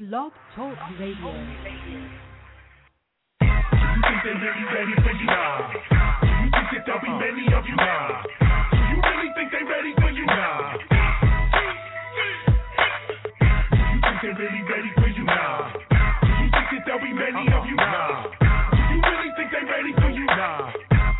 Blog Talk Radio. Do you think they really ready for you now? Do you think that there'll be many of you now? Do you really think they ready for you now? Do you think they really ready for you now? Do you think that there'll be many of you now? Do you really think they ready for you now?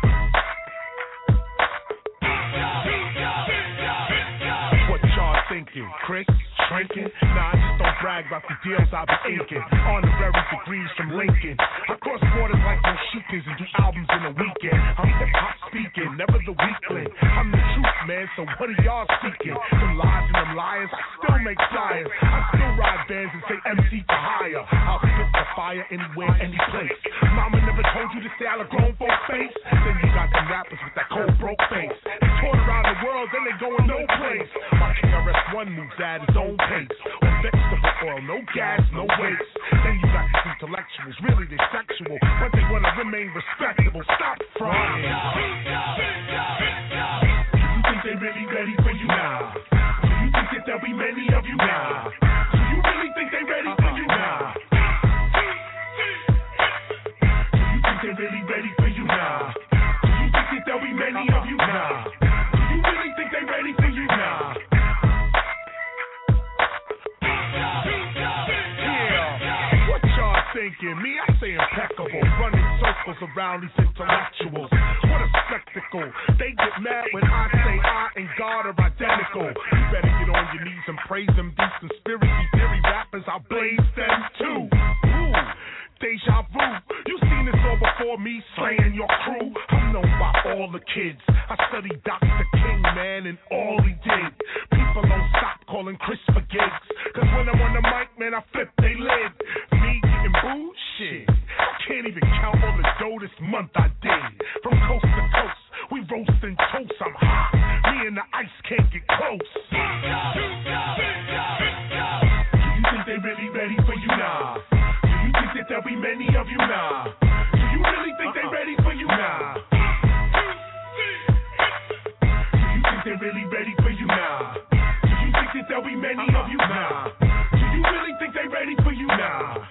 What y'all thinking, Chris? Shrinking? Nah, I just don't brag about the deals I be inking. Honorary degrees from Lincoln. I cross borders like Moshikans and do albums in a weekend. I'm hip-hop speaking, never the weakling. I'm the truth, man, so what are y'all seeking? Them lies and them liars, I still make flyers. I still ride bands and say MC for hire. I'll spit the fire anywhere, any place. Mama never told you to stay out of grown folk face? Then you got them rappers with that cold broke face. They toured around the world, then they going no place. My KRS-One moves at his own pace. On vegetable oil, no gas, no waste. Then you got these intellectuals, really they sexual, but they want to remain respectable. Stop frying. Do you think they really ready for you now? Do you think that there'll be many of you now? Do you really think they ready for you now? Do you think they really ready for you now? Do you think that there'll be many of you now? Do you really think they ready for you now? Thinking me, I say impeccable, running circles around these intellectuals. What a spectacle! They get mad when I say I and God are identical. You better get on your knees and praise them. These conspiracy theory rappers, I blaze them too. Ooh, deja vu. You seen this all before me, slaying your crew. I'm known by all the kids. I studied Dr. King, man, and all he did. People don't stop calling Chris for gigs, cause when I'm on the mic, man, I flip they lid. Bullshit. I can't even count all the dough this month I did. From coast to coast, we roasting toast. I'm hot. Me and the ice can't get close. Do you think they really ready for you now? Do you think that there'll be many of you now? Do you really think they ready for you now? Do you think they really ready for you now? Do you think that there'll be many of you now? Do you really think they ready for you now?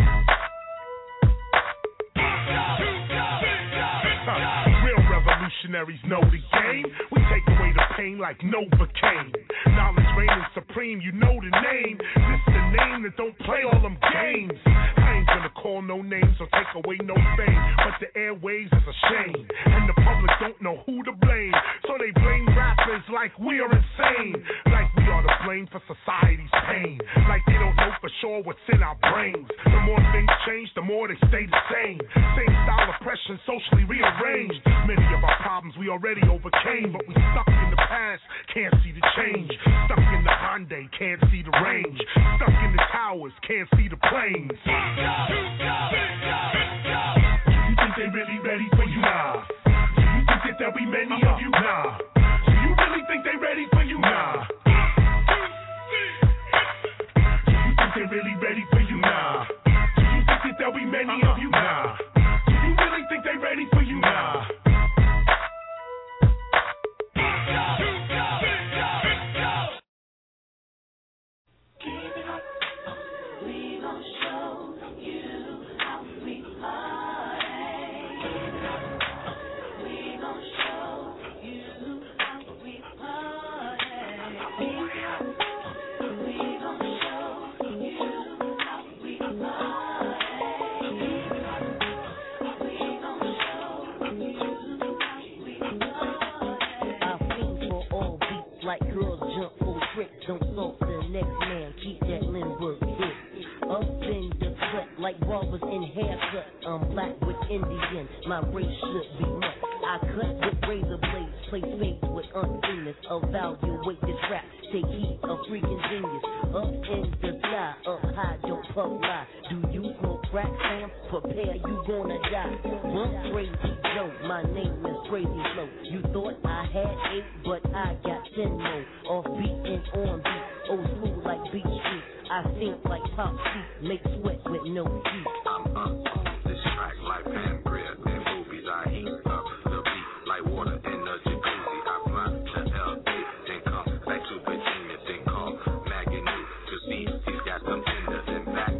Real revolutionaries know the game. We take away the pain like Novocaine. Knowledge reigning supreme, you know the name. This the name that don't play all them games. I ain't gonna call no names or take away no fame, but the airwaves is a shame, and the public don't know who to blame. So they blame rappers like we are insane, like we are to blame for society's pain, like they don't know for sure what's in our brains. The more things change, the more they stay the same. Same style oppression, socially rearranged. Many of our problems we already overcame, but we stuck in the past, can't see the change. Stuck in the Hyundai, can't see the range. Stuck in the towers, can't see the planes. Do you think they really ready for you now? Do you think that there'll be many of you now? Do you really think they ready for you now? Do you think they really ready for you now? Do you think that there'll be many of you now? Do you really think they ready for you now? Like girls jump for tricks, don't salt the next man, keep that Lindbergh hit. Up in the cut, like barbers in haircut. I'm black with Indian, my race should be much. I cut with razor blades, play spades with unfamous. Evaluate this rap, take heat, a freaking genius. Up in the sky, up high, don't puff lie. Do you smoke crack, Sam? Prepare, you gonna die. Bump Crazy Joe, my name is Crazy Flow. You thought I had 8, but I got 10 more. Off beat and on beat, old school like Beach Street. I think like Pop Seat, make sweat with no heat. I'm on this track like Pam Grier and movies. I heat up the beat like water in the jacuzzi. I fly to LA, then come back to Virginia, then call Maggie New to see he's got some tenders and back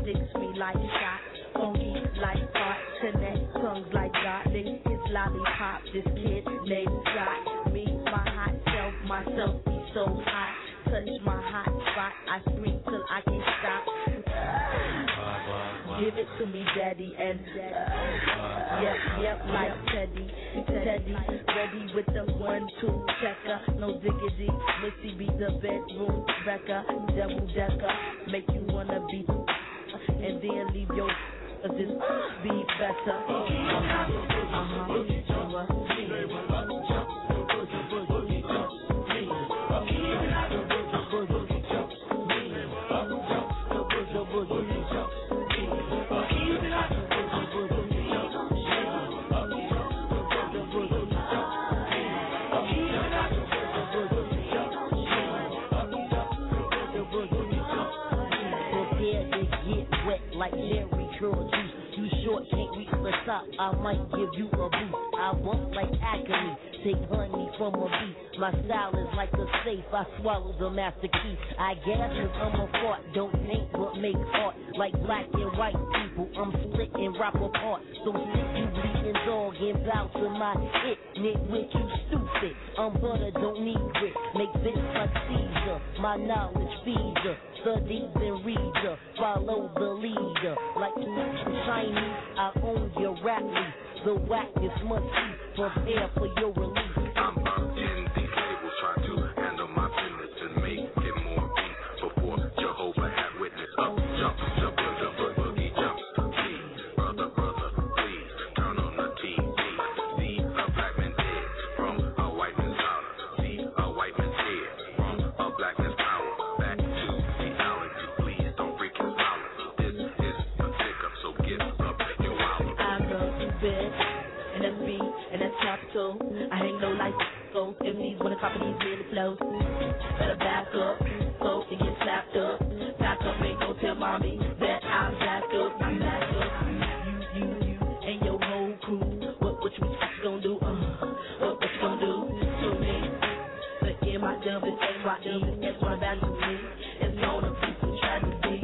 licks me like shot, funky like art, connect tongues like God, lick his lollipop, this kid named Scott, me, my hot self, myself be so hot, touch my hot spot, I scream till I can't stop. Give it to me, daddy, and yep, like Teddy, ready with the 1-2 checker, no diggity, Missy be the bedroom wrecker, double decker, make you wanna be, and then leave your, just be better. Like Larry Curl juice, you short, can't reach the top, I might give you a boost. I want like Acme, take honey from a bee. My style is like a safe, I swallow the master key. I gas cause I'm a fart, don't think but make art. Like black and white people, I'm split and rap apart. So sit you bleeding dog and bow to my hit. Nitwit, you stupid, I'm butter, don't need grit. Make this like Caesar, my knowledge feeder. Studies and reader, follow the leader. Like shiny, I own your rap leaf. The wackness must be, prepare for your release. I'm up in these labels, try to handle my business and make it more beat before Jehovah had witness. Up, jump, boogie jumps. Please, brother, please, turn on the TV. See a black man dead from a white man's dollar. See a white man's head from a black man's power. Back to reality, please don't freak his dollar. This is a pickup, so give up your wallet. I go to bed, and that's me, and that's capital. I ain't no life, so if these wanna copy these really flows, better back up, so and get slapped up. Back up, ain't no tell mommy that I'm back up. I'm back up. You, and your whole crew. What you gonna do? What you gonna do to me? The M-I-W, S-Y-E, that's what I'm back to me. It's gonna be some tragedy.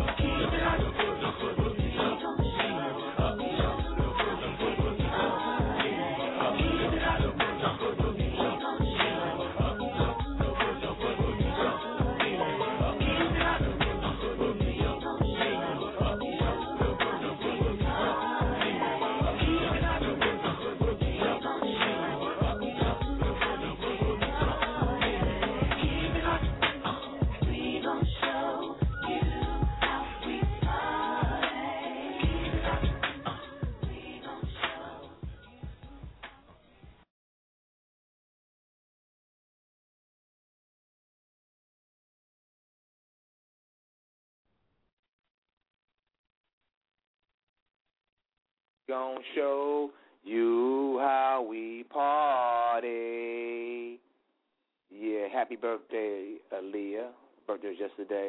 Gonna show you how we party. Yeah, happy birthday, Aaliyah. Birthday was yesterday.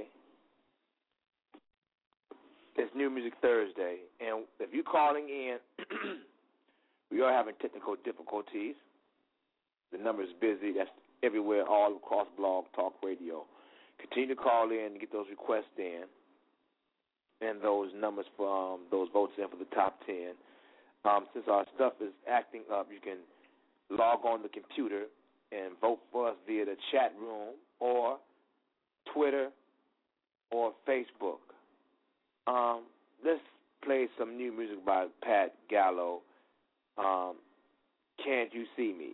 It's New Music Thursday, and if you're calling in, we are having technical difficulties. The number is busy. That's everywhere, all across Blog Talk Radio. Continue to call in and get those requests in, and those numbers from those votes in for the top 10. Since our stuff is acting up, you can log on the computer and vote for us via the chat room or Twitter or Facebook. Let's play some new music by Pat Gallo. Can't You See Me?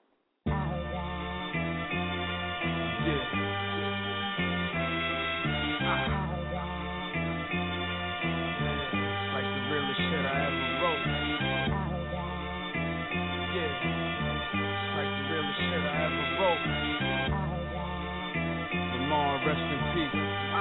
Rest in peace.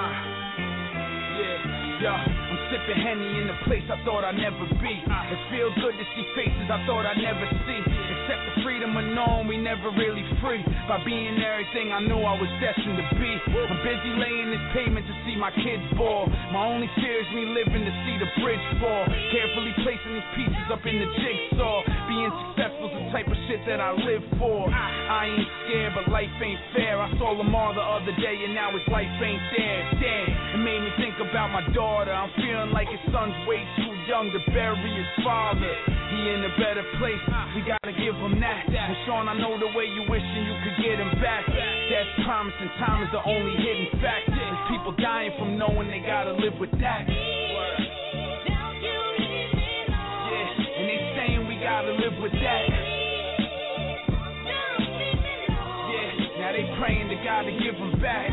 I'm sipping Henny in a place I thought I'd never be. It feels good to see faces I thought I'd never see. Except the freedom of knowing we never really free. By being everything I knew I was destined to be. I'm busy laying this pavement to see my kids ball. My only fear is me living to see the bridge fall. Carefully placing these pieces up in the jigsaw. Being successful's the type of shit that I live for. I ain't scared, but life ain't fair. I saw Lamar the other day, and now his life ain't there. Damn, it made me think about my daughter. I'm feeling like his son's way too young to bury his father. He in a better place, we gotta give him that. And Sean, I know the way you wishing you could get him back. That's promise, and time is the only hidden fact. There's people dying from knowing they gotta live with that. Yeah, and they saying we gotta live with that. Yeah, now they praying to God to give them back.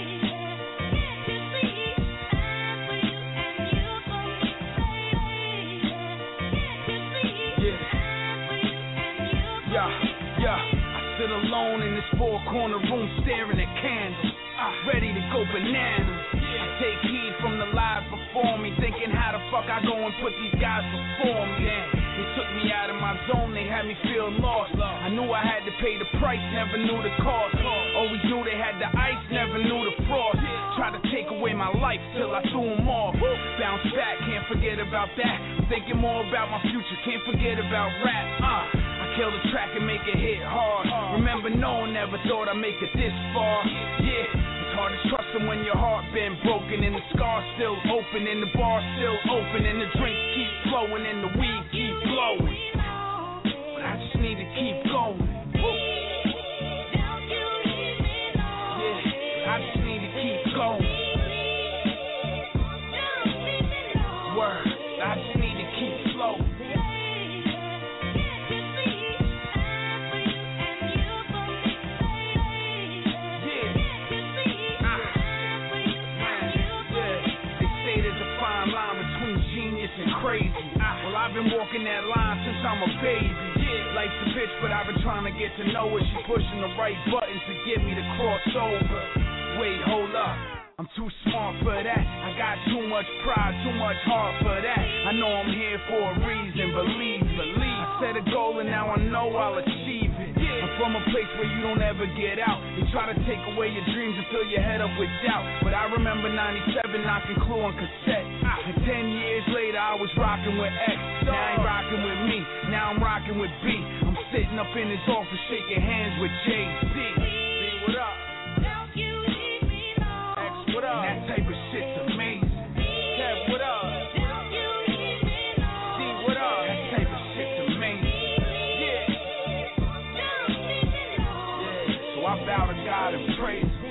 Yeah, I sit alone in this four-corner room staring at candles, ready to go bananas. I take heed from the lies before me, thinking how the fuck I go and put these guys before me. They took me out of my zone, they had me feel lost. I knew I had to pay the price, never knew the cost. Always knew they had the ice, never knew the frost. Tried to take away my life till I threw them off. Bounce back, can't forget about that. I'm thinking more about my future, can't forget about rap. Kill the track and make it hit hard. Remember, no one ever thought I'd make it this far. Yeah, it's hard to trust them when your heart been broken and the scar's still open and the bar's still open and the drinks keep flowing and the weed keep blowing. But I just need to keep going. Yeah, I just need to keep going. Word, I just need to keep flowing. Crazy. Well, I've been walking that line since I'm a baby. Life's a bitch, but I've been trying to get to know her. She pushing the right buttons to get me to cross over. Wait, hold up. I'm too smart for that. I got too much pride, too much heart for that. I know I'm here for a reason, believe. I set a goal and now I know I'll achieve it. I'm from a place where you don't ever get out. They try to take away your dreams and fill your head up with doubt. But I remember 97 knocking Clue on cassette. And 10 years later I was rocking with X. Now I ain't rocking with me, now I'm rocking with B. I'm sitting up in his office shaking hands with Jay-Z. B, what up? What up? And that type of shit's amazing. Kev, what up? D, what up? That type of shit's amazing. Yeah. So I bow to God and praise Him.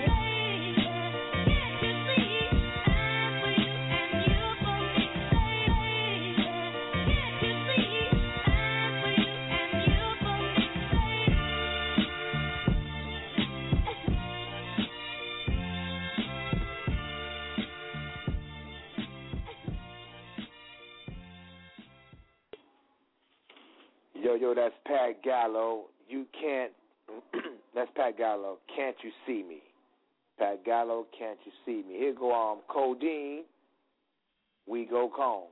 Yo, that's Pat Gallo. You can't. That's Pat Gallo. Can't you see me? Pat Gallo, can't you see me? Here go Codeine. We go Cone.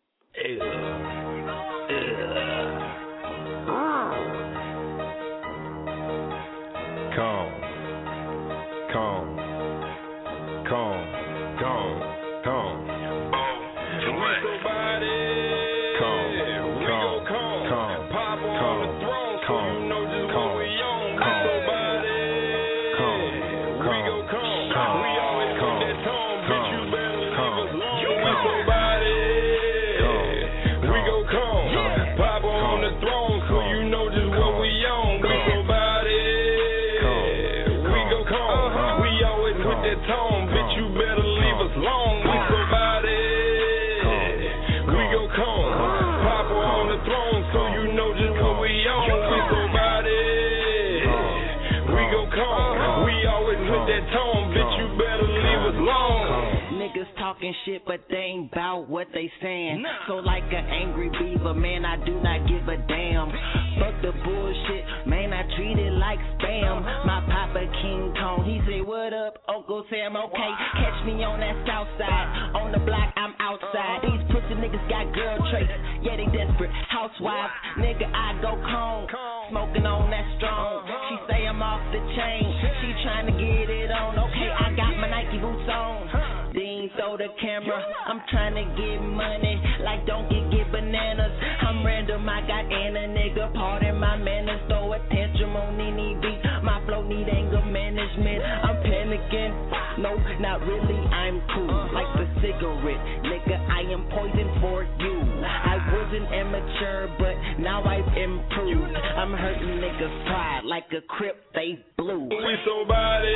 Talking shit, but they ain't bout what they saying. So like an angry beaver, man, I do not give a damn. Fuck the bullshit, man, I treat it like spam. My papa King Kong, he say, what up, Uncle Sam, okay. Catch me on that south side, on the block, I'm outside. These pussy niggas got girl traits, yeah, they desperate. Housewives, nigga, I go Kong. Smoking on that strong. She say I'm off the chain, she trying to get it on. Okay, I got my Nike boots on. Dean throw the the camera. I'm trying to get money, like don't get bananas. I'm random, I got Anna, nigga, pardon my manners. Throw a tantrum on any beat, my flow need anger management. I'm panicking, no, not really, I'm cool. Like the cigarette, nigga, I am poison for you. I wasn't amateur, but now I've improved. I'm hurting niggas' pride like a Crip, they blue. We somebody,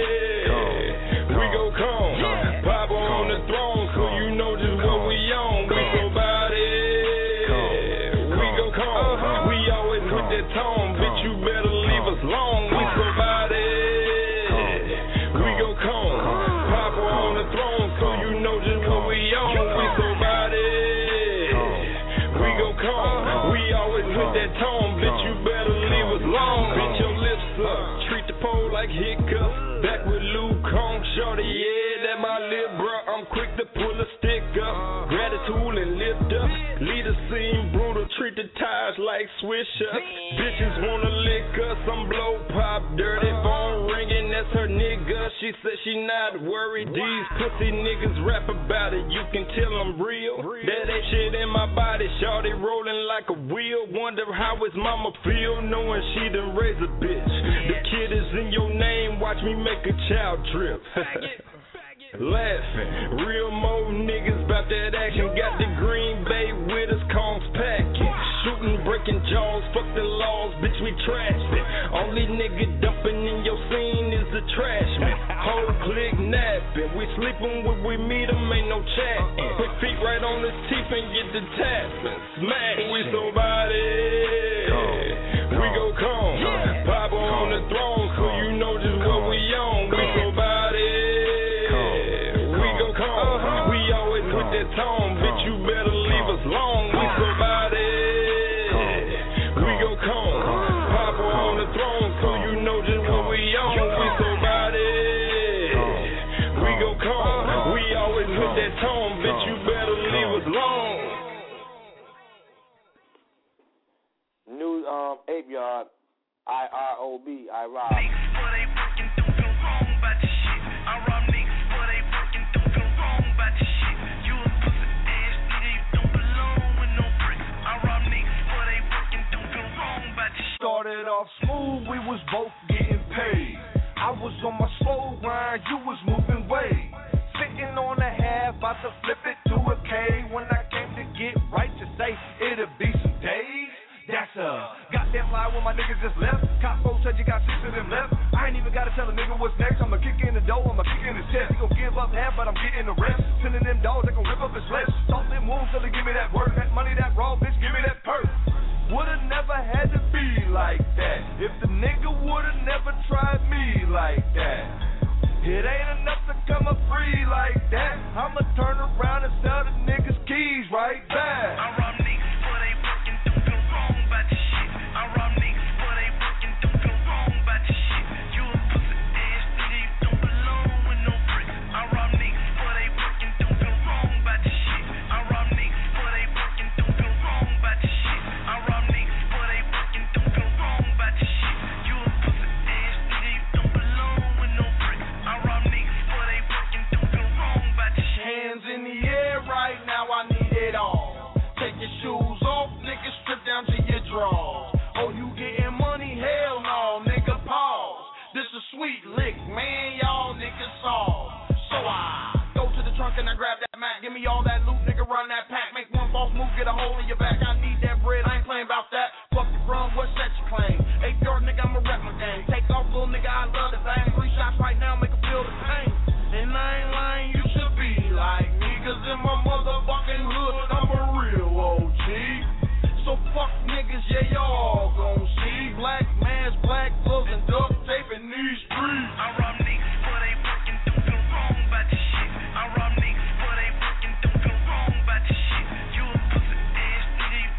we go come, pop on the throne, so you know just what we on. We somebody, we go come, we always with that tone, bitch you better leave us alone. We somebody, we go come, pop on the throne, so you know just what we on. We somebody, we go come, we always with that tone, bitch you better leave us alone. Bitch your lips up, treat the pole like hiccups, back with Luke Kong, shorty, yeah, that my lip, bruh. I'm quick to pull a stick up, gratitude and lift up, lead a scene brutal, treat the tires like swish ups. Bitches wanna lick us, I'm blow pop, dirty phone ringing, that's her nigga. She said she not worried, these pussy niggas rap about it, you can tell I'm real. That ain't shit in my body, shorty rolling like a wheel. Wonder how his mama feel, knowing she done raised a bitch. The kid is in your name, watch me make a child trip. Laughing, real mo niggas bout that action. Got the Green Bay with us, Kongs packing. Shooting, breaking jaws, fuck the laws, bitch we trashed it. Only nigga dumping in your scene is the trash man. Whole clique napping, we sleeping when we meet them, ain't no chatting. Put feet right on his teeth and get the tapping. Smack, we somebody, we go come, pop on the throne, so you know just what we on. We somebody, we go come, we always with that tone, bitch you better leave us alone. We somebody, we go come, pop on the throne, so you know just what we on. We somebody, we go come, we always with that tone, bitch you better leave us alone. New Ape Yard, IROB, I rob. Started off smooth, we was both getting paid. I was on my slow grind, you was moving weight. Sitting on a half, about to flip it to a K. When I came to get right to say it'll be some days. That's a goddamn lie when my niggas just left. Capo said you got 6 of them left. I ain't even gotta tell a nigga what's next. I'ma kick in the door, I'ma kick in his chest. He gon' give up half, but I'm getting the rest. Sending them dogs, they gon' rip up his flesh. Salt them wounds till they give me that work. That money, that raw, bitch, give me that perk. Would've never had to be like that if the nigga would've never tried me like that. It ain't enough to come up free like that. I'ma turn around and sell the niggas keys right back. I rob niggas for they working, don't feel wrong about this shit. I rob niggas for they working, don't feel wrong about this shit. You a pussy ass nigga, you don't belong with no brick. I rob niggas for they working, don't feel wrong about this shit. I rob niggas for they working, don't feel wrong about this shit. I rob niggas for they working, don't feel wrong about this shit. You a pussy ass nigga, you don't belong with no brick. I rob niggas for they working, don't feel wrong about this shit. Hands in the air right now, I need it all. Take your shoes off, nigga, strip down to your drawers. Oh, you getting money? Hell no, nigga, pause. This a sweet lick, man, y'all niggas saw. So I go to the trunk and I grab that Mac. Give me all that loot, nigga, run that pack. Make one false move, get a hole in your back. I need that bread, I ain't playing about that. Fuck you from, what's that you claim? 8 yard nigga, I'ma rap my game. Take off, little nigga, I love the thing. 3 shots right now, make him feel the pain. And I ain't lying, you should be like me, cause in my motherfucking hood, I'm a real OG. So fuck niggas, yeah, y'all gon' see. Black man's black gloves and duct tape in these streets. I rob niggas for they working, don't feel wrong about this shit. I rob niggas for they working, don't feel wrong about this shit. You a pussy ass nigga, you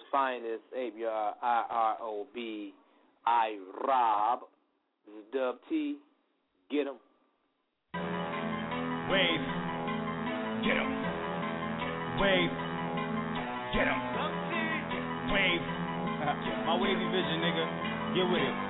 finest, ABR, IROB, Rob. This is Dub T. Get 'em. Wave. Get 'em. Wave. Get 'em. Wave. My wavy vision, nigga. Get with it.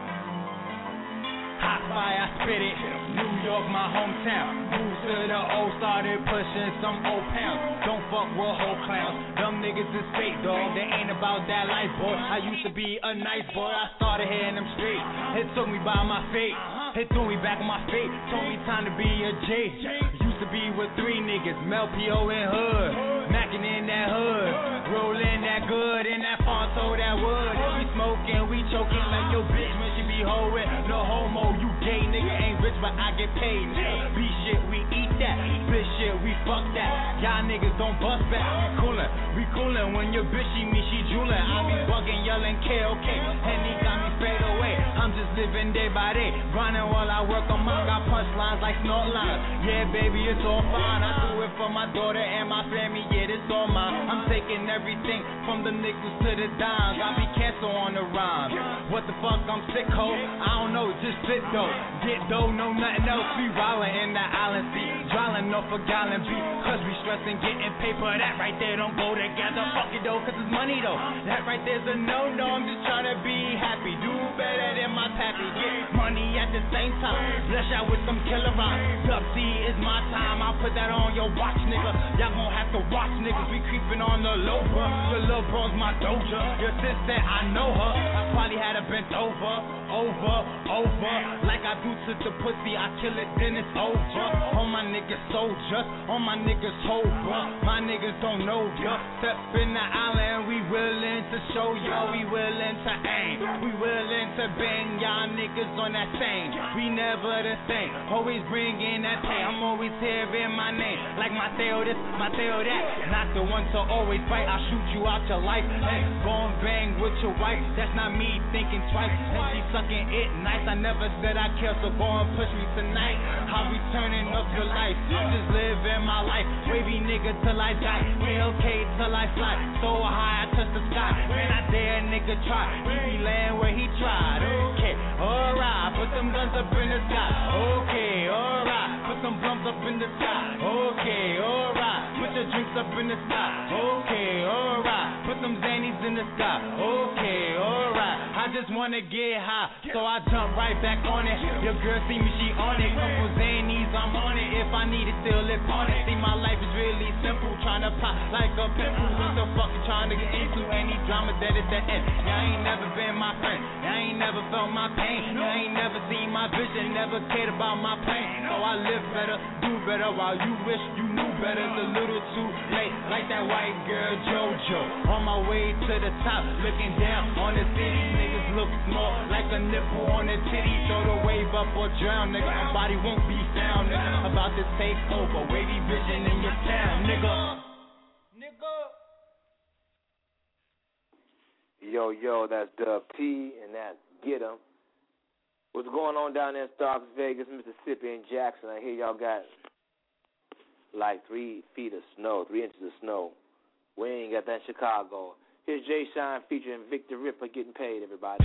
Hot fire, I spit it. New York, my hometown. Moved to the O, started pushing some old pounds. Don't fuck with whole clowns. Them niggas is fake, dog. They ain't about that life, boy. I used to be a nice boy. I started hitting them straight. It took me by my fate. It threw me back on my feet. Told me time to be a J. Used to be with 3 niggas, Mel, P.O. and Hood. Mackin' in that hood. Rollin' that good in that Fonto, that wood. We smoking, we choking like your bitch when she be hoeing. No homo, you gay nigga ain't rich, but I get paid. Nigga. B shit, we eat that. Bitch shit, we fuck that. Y'all niggas don't bust back. We coolin'. When your bitch see me, she droolin'. I be bugging, yelling KOK. Henny got me fade away. I'm just living day by day. Grinding while I work on mine. Got punchlines like snort lines. Yeah, baby, it's all fine. I do it for my daughter and my family. Yeah, it's all mine. I'm taking everything from the nickels to the dimes. I be cancel on the rhymes. What the fuck, I'm sick, ho? I don't know, just sit though. Get dough, no nothing else. We wildin' in the island sea. Drowning off a gallon beat. Cause we stressin' getting paper. That right there don't go together. Fuck it though, cause it's money though. That right there's a no-no. I'm just trying to be happy. Do better than my pappy. Get money at the same time. Bless out with some killer rhymes. Dub C is my time. I'll put that on your watch, nigga. Y'all gon' have to watch, niggas. We creepin' on the low, bro. Your little bro's my doja. Your sister, I know her. I probably had her bent over. Like I do to the pussy, I kill it, then it's over. All my niggas soldiers, all my niggas sober. My niggas don't know ya. Step in the island, we willing to show ya. We willing to aim, we willing to bang. Y'all niggas on that thing, we never the same. Always bringing that pay, I'm always hearing my name. Like Mateo this, Mateo that. Not the one to always fight, I'll shoot you out your life. Hey, gon' bang with your wife, that's not me thinking twice. And she sucking it nice, I never said I care, so go and push me tonight. I'll be turning up your life, I'm just living my life. Wavy nigga till I die, okay till I fly. So high I touch the sky, man I dare a nigga try. He be laying where he tried, okay, alright. Put them guns up in the sky, okay, alright. Put some blunts up in the sky, okay, alright. Put your drinks up in the sky, okay, alright. Put some Xannies in the sky, okay, alright. I just wanna get high, so I jump right back on it. Your girl see me, she on it. Couple Xannies, I'm on it. If I need it, still live on it. See, my life is really simple, tryna pop like a pimple. What the fuck you tryna get into? Any drama that is the end. Y'all ain't never been my friend. Y'all ain't never felt my pain. Y'all ain't never seen my vision, never cared about my pain. So I live better, do better, while you wish you knew better. It's a little too late, like that white girl JoJo. On my way to the top, looking down on the city. Niggas look small, like a nipple on a titty. Throw the wave up or drown, nigga. My body won't be found, nigga. About to take over, wavy vision in your town, nigga. Yo, that's Dub T, and that's Get 'em. What's going on down there in Las Vegas, Mississippi, and Jackson? I hear y'all got like 3 feet of snow, 3 inches of snow. We ain't got that in Chicago. Here's Jay Shine featuring Victor Ripper getting paid, everybody.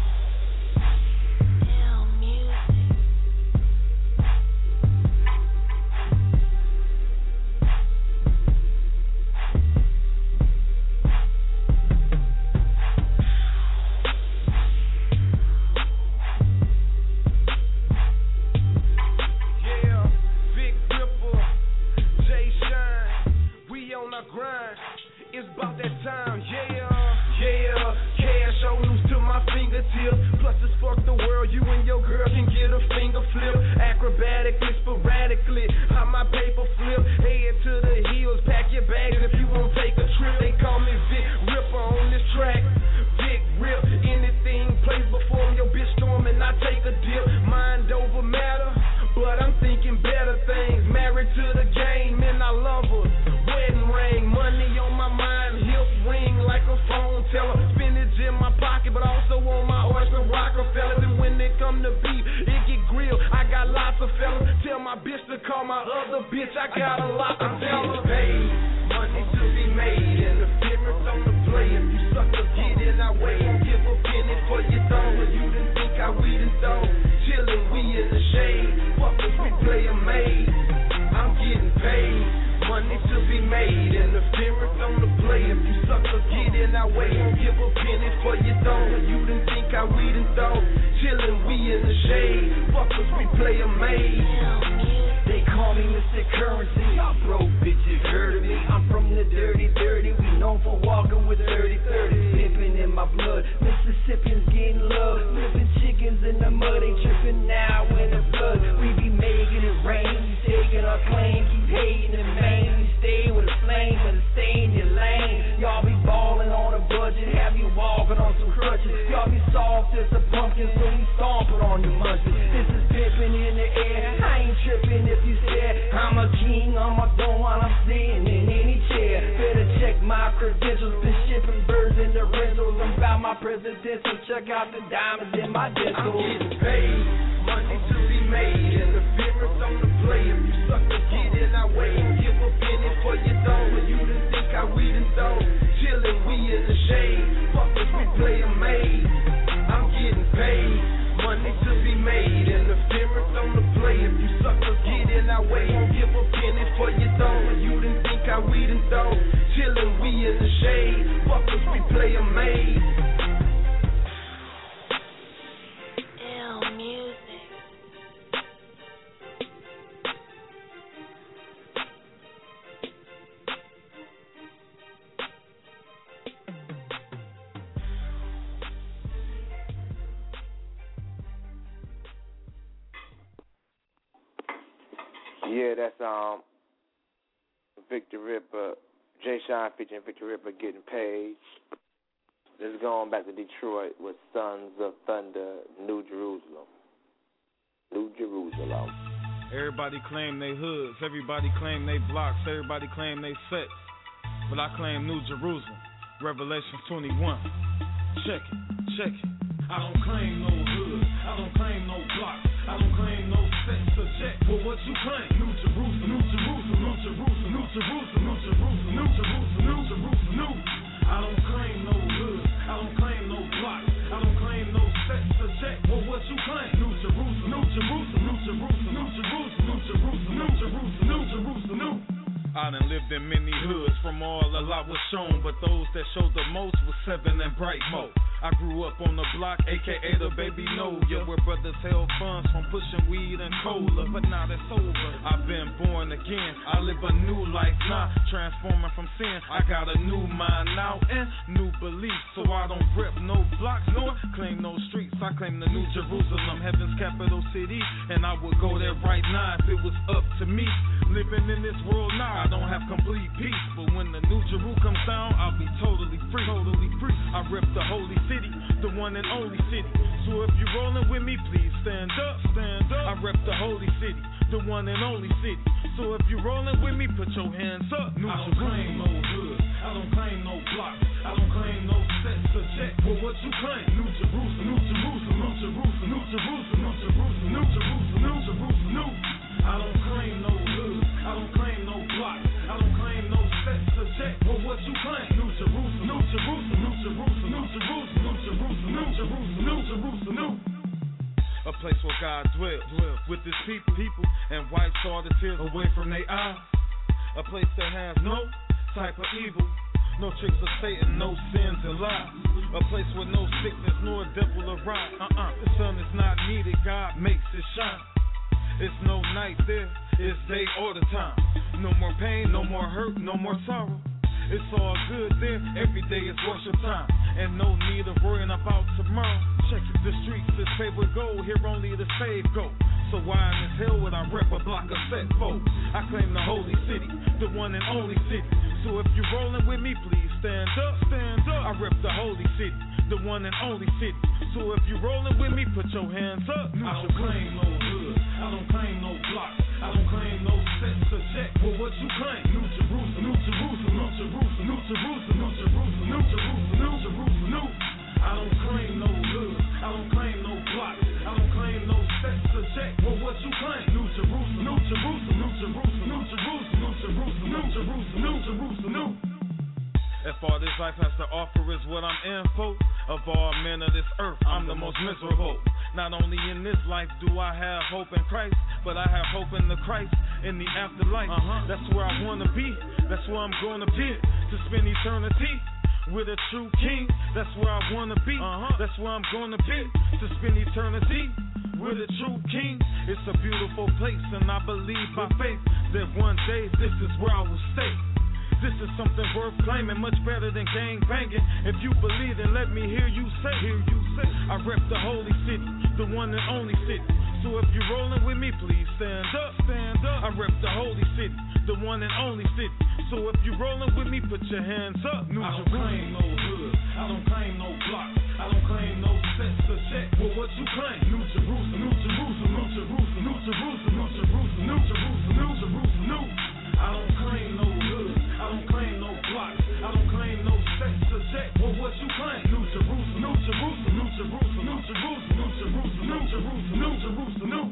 Plus it's fuck the world, you and your girl can get a finger flip. Acrobatically, sporadically, how my paper flip. Head to the hills, pack your bags if you won't take a trip. They call me Vic Ripper on this track. Vic Rip, anything plays before me, your bitch storm and I take a dip. Mind over matter, but I'm thinking better things. Married to the game and I love her. Wedding ring, money on my mind, hip ring like a phone teller. Spinach in my pocket, but also on my oyster Rockefeller. And when it come to beef, it get grilled. I got lots of fellas. Tell my bitch to call my other bitch. I got a lot to tell her. Paid, money to be made, and the difference on the play. If you suck the we done thrown. Chillin', we in the shade. Fuckers, we play a maid. I'm getting paid. Money to be made. Interference on the play. If you suckers get in our way, don't give a penny for your dough. You didn't think how we done thrown. Chillin', we in the shade. Fuckers, we play a maid. They call me Mr. Currency. Y'all broke bitches heard of me. I'm from the dirty 30. We known for walking with 30-30. Pimpin' in my blood. Mississippians getting love. Flipping chickens in the mud. They tripping now in the flood. We be making it rain. We taking our claim. Keep hating in vain. We stay with a flame, but it stay in your lane. Y'all be ballin' on a budget. Have you walking on some crutches. Y'all be soft as a pumpkin, so we stompin' on your munchies. This is pimpin' in the air. I ain't trippin' if you said I'm a king on my throne while I'm sitting in any chair. Better check my credentials. Been shipping birds in the rentals. I'm about my presidential. Check out the diamonds in my dental. I'm getting paid. Money to be made. Interference on the play. If you suckers get in our way, don't give a penny for your dough. You didn't think how we done thrown. Chillin', we in the shade. Fuckers, we play a maid. I'm getting paid. Money to be made. Interference on the play. If you suckers get in our way, don't give a penny for your dough. You didn't think how we done thrown. Chillin', we in the shade. Fuckers, we play a maid. Yeah, that's Victor Ripper, Jay Sean featuring Victor Ripper, Getting Paid. This is going back to Detroit with Sons of Thunder, New Jerusalem. New Jerusalem. Everybody claim they hoods, everybody claim they blocks, everybody claim they sets. But I claim New Jerusalem, Revelation 21. Check it. I don't claim no hood, I don't claim no blocks, I don't claim no sets or check. Well, what you claim? New Jerusalem, New Jerusalem, New Jerusalem, New Jerusalem, New Jerusalem, New Jerusalem, New Jerusalem, New. I don't claim no hood, I don't claim no blocks, I don't claim no sets or check. Well, what you claim? New Jerusalem, New Jerusalem, New Jerusalem, New Jerusalem, New Jerusalem, New Jerusalem, New Jerusalem, New. I done lived in many hoods, from all a lot was shown, but those that showed the most was 7 and Bright Mo. I grew up on the block, aka the baby know ya, where brothers held funds from pushing weed and cola, but now that's over. I've been born again, I live a new life now, transforming from sin. I got a new mind now and new beliefs, so I don't rep no blocks nor claim no streets. I claim the New Jerusalem, heaven's capital city, and I would go there right now if it was up to me. Living in this world now, I don't have complete peace, but when the New Jerusalem comes down, I'll be totally free. I rep the holy city, the one and only city. So if you're rolling with me, please stand up. I rep the holy city, the one and only city. So if you're rolling with me, put your hands up. I don't claim no hood, I don't claim no blocks, I don't claim no sets or check. Well, what you claim? New Jerusalem, New Jerusalem, New Jerusalem, New Jerusalem, New Jerusalem, New Jerusalem, New Jerusalem, New. I don't claim no hood, I don't claim no blocks, I don't claim no sets or check. Well, what you claim? New Jerusalem, New Jerusalem, New Jerusalem, New Jerusalem, New Jerusalem, New Jerusalem, New Jerusalem, New. A place where God dwells with his people and wipes all the tears away from their eyes. A place that has no type of evil, no tricks of Satan, no sins and lies. A place where no sickness nor devil arise. The sun is not needed, God makes it shine. It's no night there, it's day all the time. No more pain, no more hurt, no more sorrow. It's all good there, every day is worship time. And no need of worrying about tomorrow. Check it, the streets is paved with gold, here only the saved go. So why in this hell would I rep a block of set folk? I claim the holy city, the one and only city. So if you're rolling with me, please stand up. I rep the holy city, the one and only city. So if you're rolling with me, put your hands up. I don't claim no hood, I don't claim no blocks, I don't claim no sets or check. Well, what you claim? New Jerusalem, New Jerusalem, New Jerusalem, New Jerusalem, New Jerusalem, New Jerusalem, New Jerusalem, New. I don't claim no hood, I don't claim no blocks, I don't claim no sets or check. Well, what you claim? New Jerusalem, New Jerusalem, New Jerusalem, New Jerusalem, New Jerusalem, New Jerusalem, New Jerusalem, New. If all this life has to offer is what I'm in for, of all men of this earth, I'm the most miserable. Not only in this life do I have hope in Christ, but I have hope in the Christ in the afterlife. That's where I wanna be, that's where I'm gonna be, to spend eternity with a true king. That's where I wanna be, that's where I'm gonna be, to spend eternity with a true king. It's a beautiful place, and I believe by faith that one day this is where I will stay. This is something worth claiming, much better than gang banging. If you believe, then let me hear you say. I rep the holy city, the one and only city. So if you're rolling with me, please stand up. I rep the holy city, the one and only city. So if you're rolling with me, put your hands up. New I don't claim no hood, I don't claim no block, I don't claim no sets or check. Well, what you claim? New Jerusalem, New Jerusalem, New Jerusalem, New Jerusalem, New Jerusalem, New Jerusalem, New Jerusalem, New. I don't claim no hood, I don't claim no blocks, I don't claim no sets or check. Well, what you claim? New Jerusalem, New Jerusalem, New Jerusalem, New Jerusalem, New Jerusalem, New Jerusalem, New Jerusalem, New.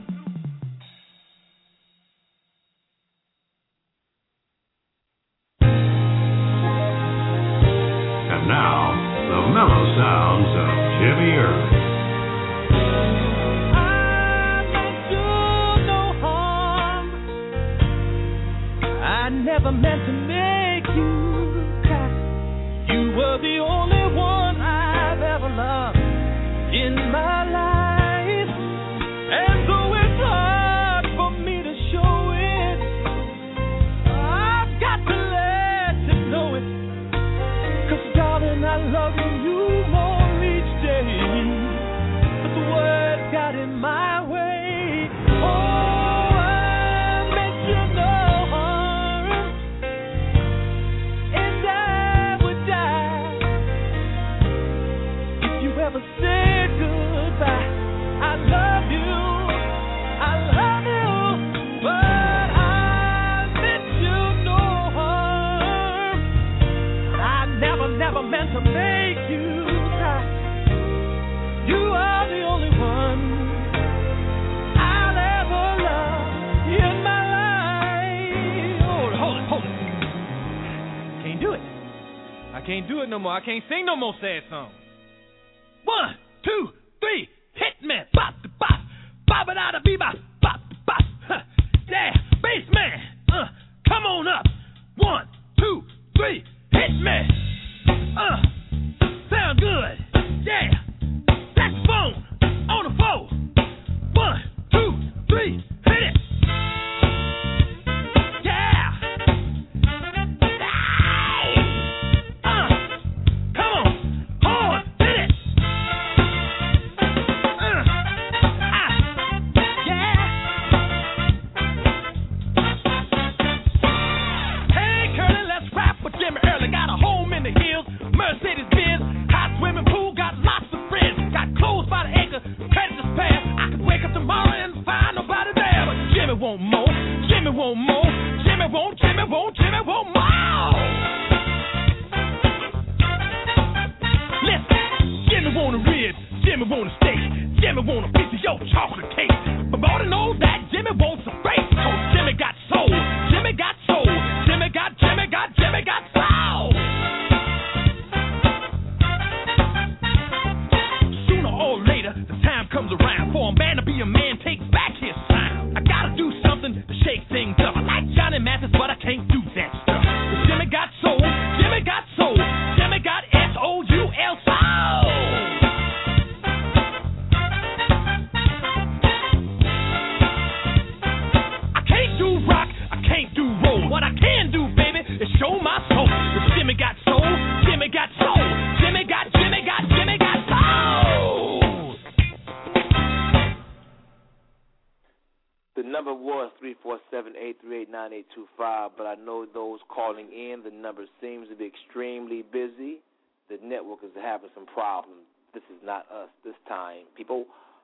And now, the mellow sounds of Jimmy Earl. I never meant to make you cry. You were the only one I've ever loved in my life. And though it's hard for me to show it, I've got to let you know it. 'Cause darling, I love you more each day. But the words got in my way. Oh, I meant you no harm, and I would die if you ever said goodbye. I love you, but I meant you no harm. I never meant to make you cry. You are the only one I'll ever love in my life. Hold it. Can't do it. I can't do it no more. I can't sing no more sad songs. 1, 2, 3, hit me. Bop, bop, bop it out of bebop, bop, bop. Huh. Yeah, bass man, come on up. 1, 2, 3, hit me. Sound good. Yeah. Saxophone on the floor. 1, 2, 3, hit it. Yeah. Hey. Come on. Horn, hit it. Yeah. Hey, Curly, let's rap with Jimmy Early. Got a home in the hills, Mercedes-Benz, hot swimming pool, got lots of friends, got clothes by the acre, credit to spare. I could wake up tomorrow and find nobody there, but Jimmy want more, Jimmy want more, Jimmy want more. Listen, Jimmy want a rib, Jimmy want a steak, Jimmy want a piece of your chocolate cake. But more than all that, Jimmy wants a face, 'cause Jimmy got soul, Jimmy got soul, Jimmy got soul. Sooner or later, the time comes around for a man to be a man, take back his sound. I gotta do something to shake things up. I like Johnny Mathis, but I can't do that stuff. But Jimmy got soul, Jimmy got soul, Jimmy got S-O-U-L soul. I can't do rock, I can't do roll. What I can do, baby, is show my soul. But Jimmy got soul, Jimmy got soul, Jimmy got soul. The number was 347-838-9825, but I know those calling in, the number seems to be extremely busy. The network is having some problems. This is not us this time, people.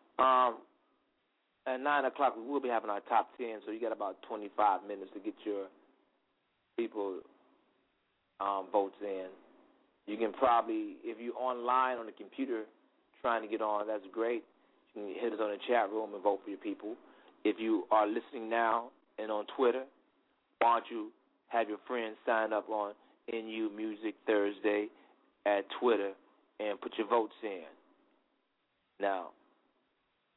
At 9 o'clock, we will be having our top 10, so you got about 25 minutes to get your people votes in. You can probably, if you're online on the computer trying to get on, that's great. You can hit us on the chat room and vote for your people. If you are listening now and on Twitter, why don't you have your friends sign up on NU Music Thursday at Twitter and put your votes in. Now,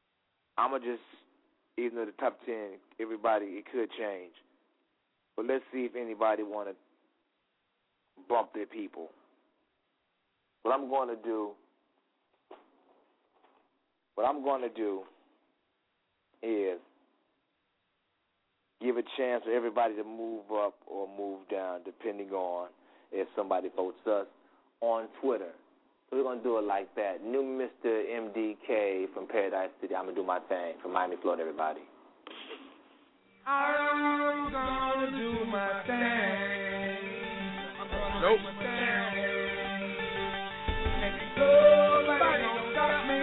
I'm going to just, even though the top 10, everybody, it could change. But let's see if anybody want to bump their people. What I'm going to do is give a chance for everybody to move up or move down, depending on if somebody votes us on Twitter. So we're going to do it like that. New Mr. MDK from Paradise City. I'm going to do my thing from Miami, Florida, everybody. I'm going to do my thing. Nope. And nobody gonna stop me.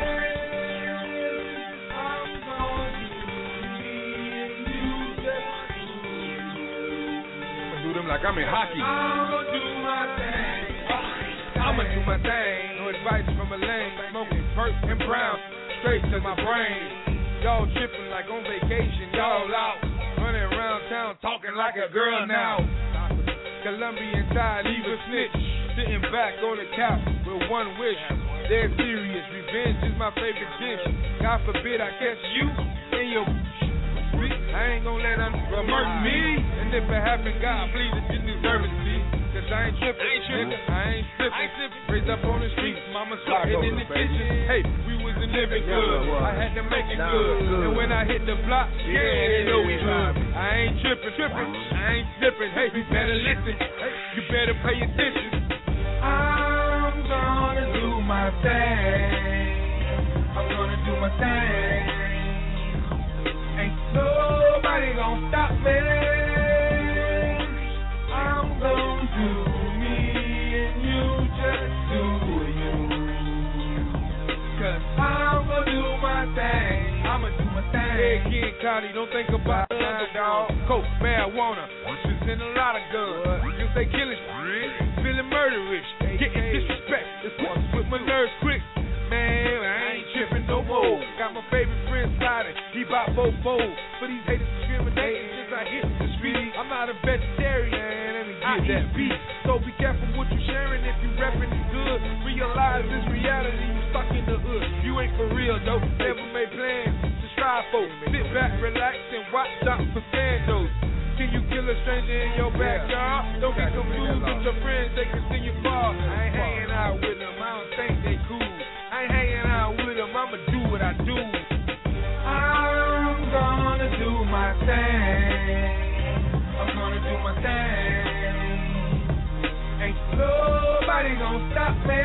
I'm going to do me and you just do you. I'm gonna do them like I'm in hockey. I'm gonna do my thing. I'ma do my thing. No advice from a lane. Smoking Burt and Brown straight to my brain. Y'all tripping like on vacation. Y'all out running around town talking like a girl now. Colombian tie, leave a snitch. Sitting back on the couch with one wish. Dead serious. Revenge is my favorite dish. God forbid I catch you in your I ain't gonna let them murder me. And if it happen, God please that you deserve it, see. Cause I ain't tripping, nigga. I ain't slipping. Raised up on the streets, mama sliding in the kitchen. Hey, we wasn't living good. I had to make it good. And when I hit the block, yeah, they know we good. I ain't tripping. I ain't slipping. Hey, you better listen. Hey, you better pay attention. I'm gonna do my thing. I'm gonna do my thing. Ain't nobody gonna stop me. I'm gonna do me and you just do you. Cause I'm gonna do my thing. I'ma do my thing. Hey, King County, don't think about the underdog. Coke, marijuana, just in a lot of guns. You say killing spree, feeling murderous, getting disrespect. It's what's with my nerves quick. Man, I ain't tripping no more. Got my favorite friend sliding, he bought both bowls. For these haters discriminating since I hit the street. I'm not a vegetarian, let me get that beef. So be careful what you sharing if you repping it good. Realize this reality, you stuck in the hood. You ain't for real though, never made plans to strive for. Sit back, relax, and watch out for sandos. Can you kill a stranger in your backyard? Don't get confused with your friends, they can see you fall. I ain't hanging out with them, I don't think they cool. I ain't hanging out with them, I'ma do what I do. I'm gonna do my thing. I'm gonna do my thing. Ain't nobody gonna stop me.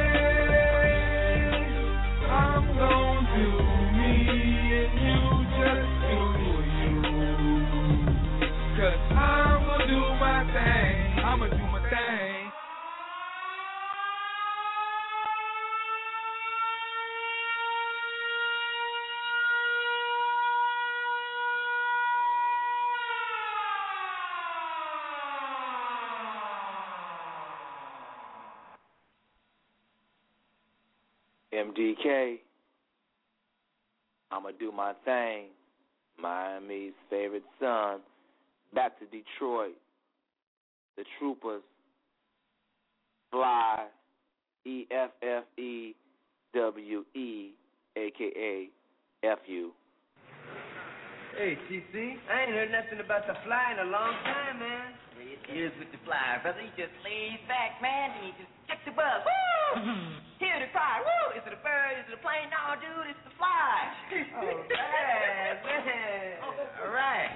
I'm gonna do me and you just do you. Cause I'm gonna do my thing. I'ma do my thing. MDK, I'ma do my thing. Miami's favorite son. Back to Detroit. The Troopers. Fly. EFFEWE, a.k.a. FU. Hey, TC, I ain't heard nothing about the fly in a long time, man. It is with the fly, brother. He just lays back, man, and he just checks the buzz. Woo! Hear the cry. Woo! Is it a bird? Is it a plane? No, dude, it's the fly. Oh, man. All right.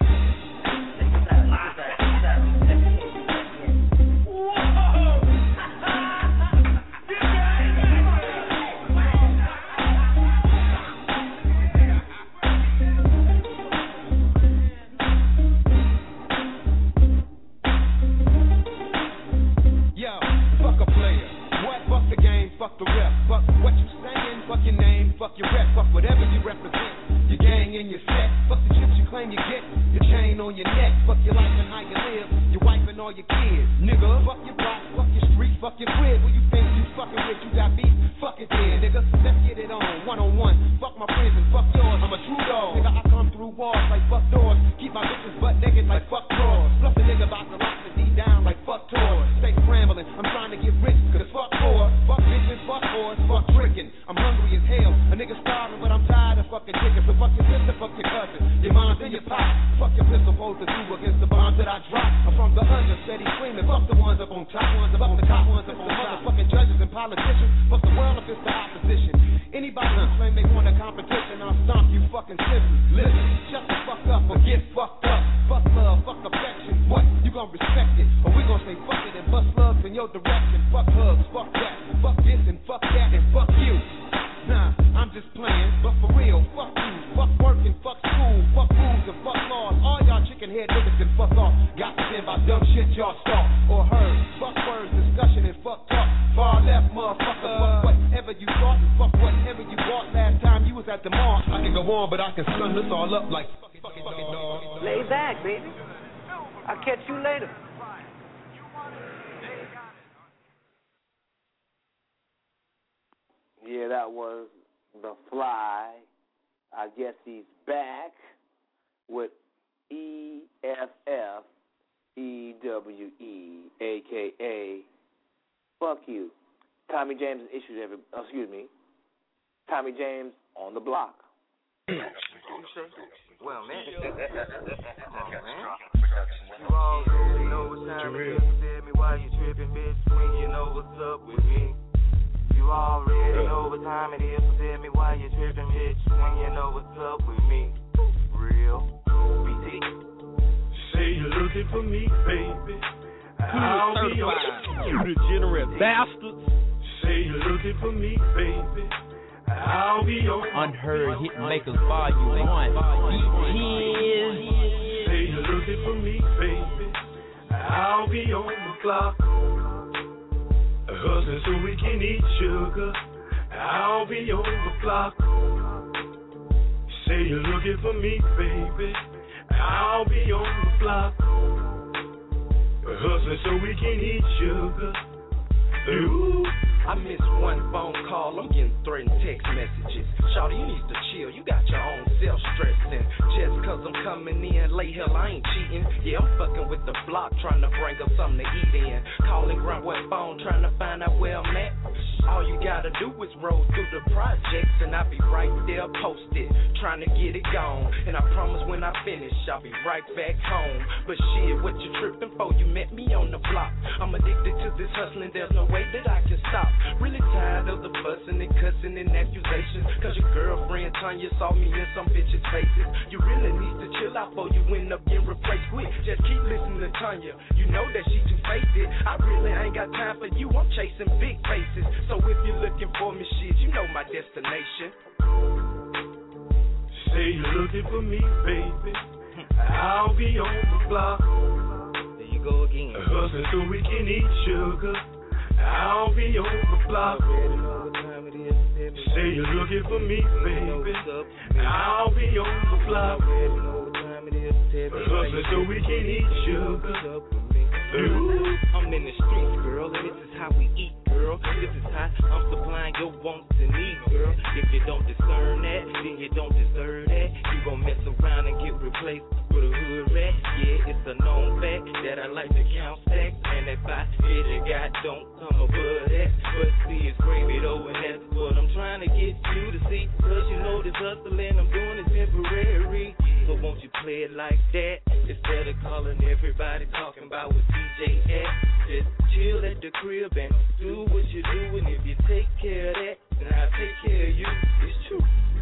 Fuck the rep, fuck what you saying, fuck your name, fuck your rep, fuck whatever you represent. Your gang and your set, fuck the chips you claim you get, your chain on your neck, fuck your life and how you live, your wife and all your kids. Nigga, fuck your block, fuck your street, fuck your crib. Who you think you fucking with, you got beef, fuck it then, nigga. Let's get it on, one-on-one, fuck my friends and fuck yours. I'm a true dog, nigga, I come through walls like fuck doors, keep my bitches butt naked like fuck drawers. Plus a nigga about to lock the D down like fuck tours. Stay scrambling, I'm trying to get rich, cause fuck whores, fuck bitches, fuck whores, fuck tricking. I'm hungry as hell, a nigga starving, but I'm tired of fucking chicken So fuck your sister, fuck your cousin, your mom and your pop. Fuck your pistol pose to do against the bombs that I drop. I'm from the under, steady screaming. Fuck the ones up on top, fuck the top ones up on top. Motherfucking judges and politicians, fuck the world if it's the opposition. Anybody who claim they want a competition, I'll stomp you fucking senseless. Listen, shut the fuck up or get fucked up. Fuck love, fuck affection. What? You gon' respect it, or we gon' say fuck it and bust slugs in your direction. Fuck hugs, fuck that, fuck this and fuck that and fuck you. Nah, I'm just playing, but for real, fuck you. Fuck work and fuck school, fuck rules and fuck laws. All y'all chicken head niggas can fuck off. Got to say about dumb shit y'all saw or heard. Fuck words, discussion and fuck talk. Far left, motherfucker, fuck whatever you thought and fuck whatever you bought last time you was at the mall. I can go on, but I can sum this all up like fucking dog. Lay back, baby. I'll catch you later. Yeah, that was The Fly. I guess he's back with EFF, EWE, a.k.a. Fuck You. Tommy James issued Tommy James on the block. Well, man. You already know what time it is. Tell me why you tripping, bitch, when you know what's up with me. You already know what time it is. Tell me why you tripping, bitch, when you know what's up with me. Real BT. Say you're looking for me, baby. I'll be your you degenerate bastards. Say you're looking for me, baby. I'll be your Unheard Hit Makers Volume 1. Say you're looking for me, baby. I'll be on the clock. Hustling so we can eat sugar. I'll be on the clock. Say you're looking for me, baby. I'll be on the block. Hustling so we can eat sugar. Ooh. I missed one phone call, I'm getting threatened text messages. Shawty, you need to chill, you got your own self-stressing. Just cause I'm coming in late, hell, I ain't cheating. Yeah, I'm fucking with the block, trying to bring up something to eat in. Calling Gruntway phone, trying to find out where I'm at. All you gotta do is roll through the projects, and I'll be right there posted, trying to get it gone. And I promise when I finish, I'll be right back home. But shit, what you tripping for? You met me on the block. I'm addicted to this hustling, there's no way that I can stop. Really tired of the fussing and cussing and accusations. Cause your girlfriend Tanya saw me in some bitches' faces. You really need to chill out before you end up getting replaced quick. Just keep listening to Tanya. You know that she too faced it. I really ain't got time for you. I'm chasing big faces. So if you're looking for me, shit, you know my destination. Say you're looking for me, baby. I'll be on the block. There you go again. Hustling so we can eat sugar. I'll be on the block. Say you're looking for me, baby. I'll be on the block. Hustling so we can eat sugar. Ooh. I'm in the streets, girl, and this is how we eat, girl. This is how I'm supplying your wants and needs, girl. If you don't discern that, then you don't deserve that. You gon' mess around and get replaced with a hood rat. Yeah, it's a known fact that I like to count stacks. And if I hit a guy, don't come above that. But see, it's gravy though, and that's what I'm trying to get you to see. Cause you know this hustling I'm doing is temporary. So won't you play it like that? Instead of calling everybody talking about what DJ at. Just chill at the crib and do what you do. And if you take care of that, then I'll take care of you. It's true.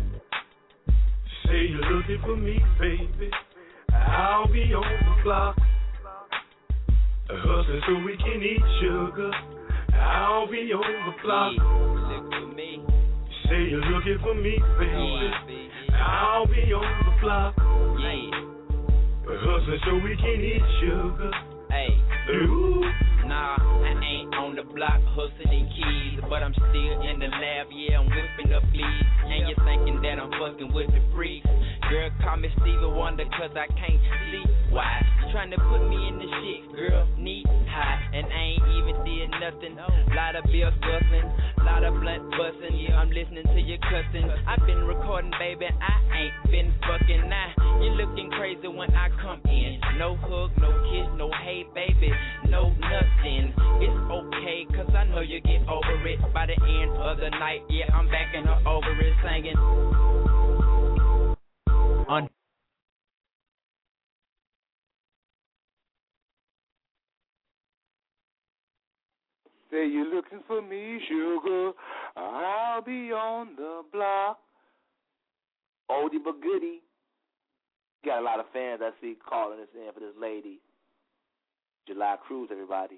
Say you're looking for me, baby. I'll be on the block. Hustling so we can eat sugar. I'll be on the block. Look for me. Say you're looking for me, baby. I'll be on the block. Hustling so we can eat sugar. Hey. Ooh. Nah, I ain't on the block hustling keys, but I'm still in the lab, yeah, I'm whipping up leads. And you're thinking that I'm fucking with the freaks. Girl, call me Stevie Wonder, cause I can't sleep. Why? Trying to put me in the shit, girl, knee high. And I ain't even did nothing. Lot of bills bustin', lot of blunt bustin'. Yeah, I'm listening to your cussing. I've been recording, baby, I ain't been fucking. Nah, you looking crazy when I come in. No hug, no kiss, no hey, baby, no nothing. It's okay, cause I know you get over it by the end of the night. Yeah, I'm back in her over it singing. on. Say you're looking for me, sugar. I'll be on the block. Oldie but goodie. Got a lot of fans I see calling us in for this lady. July Cruise, everybody.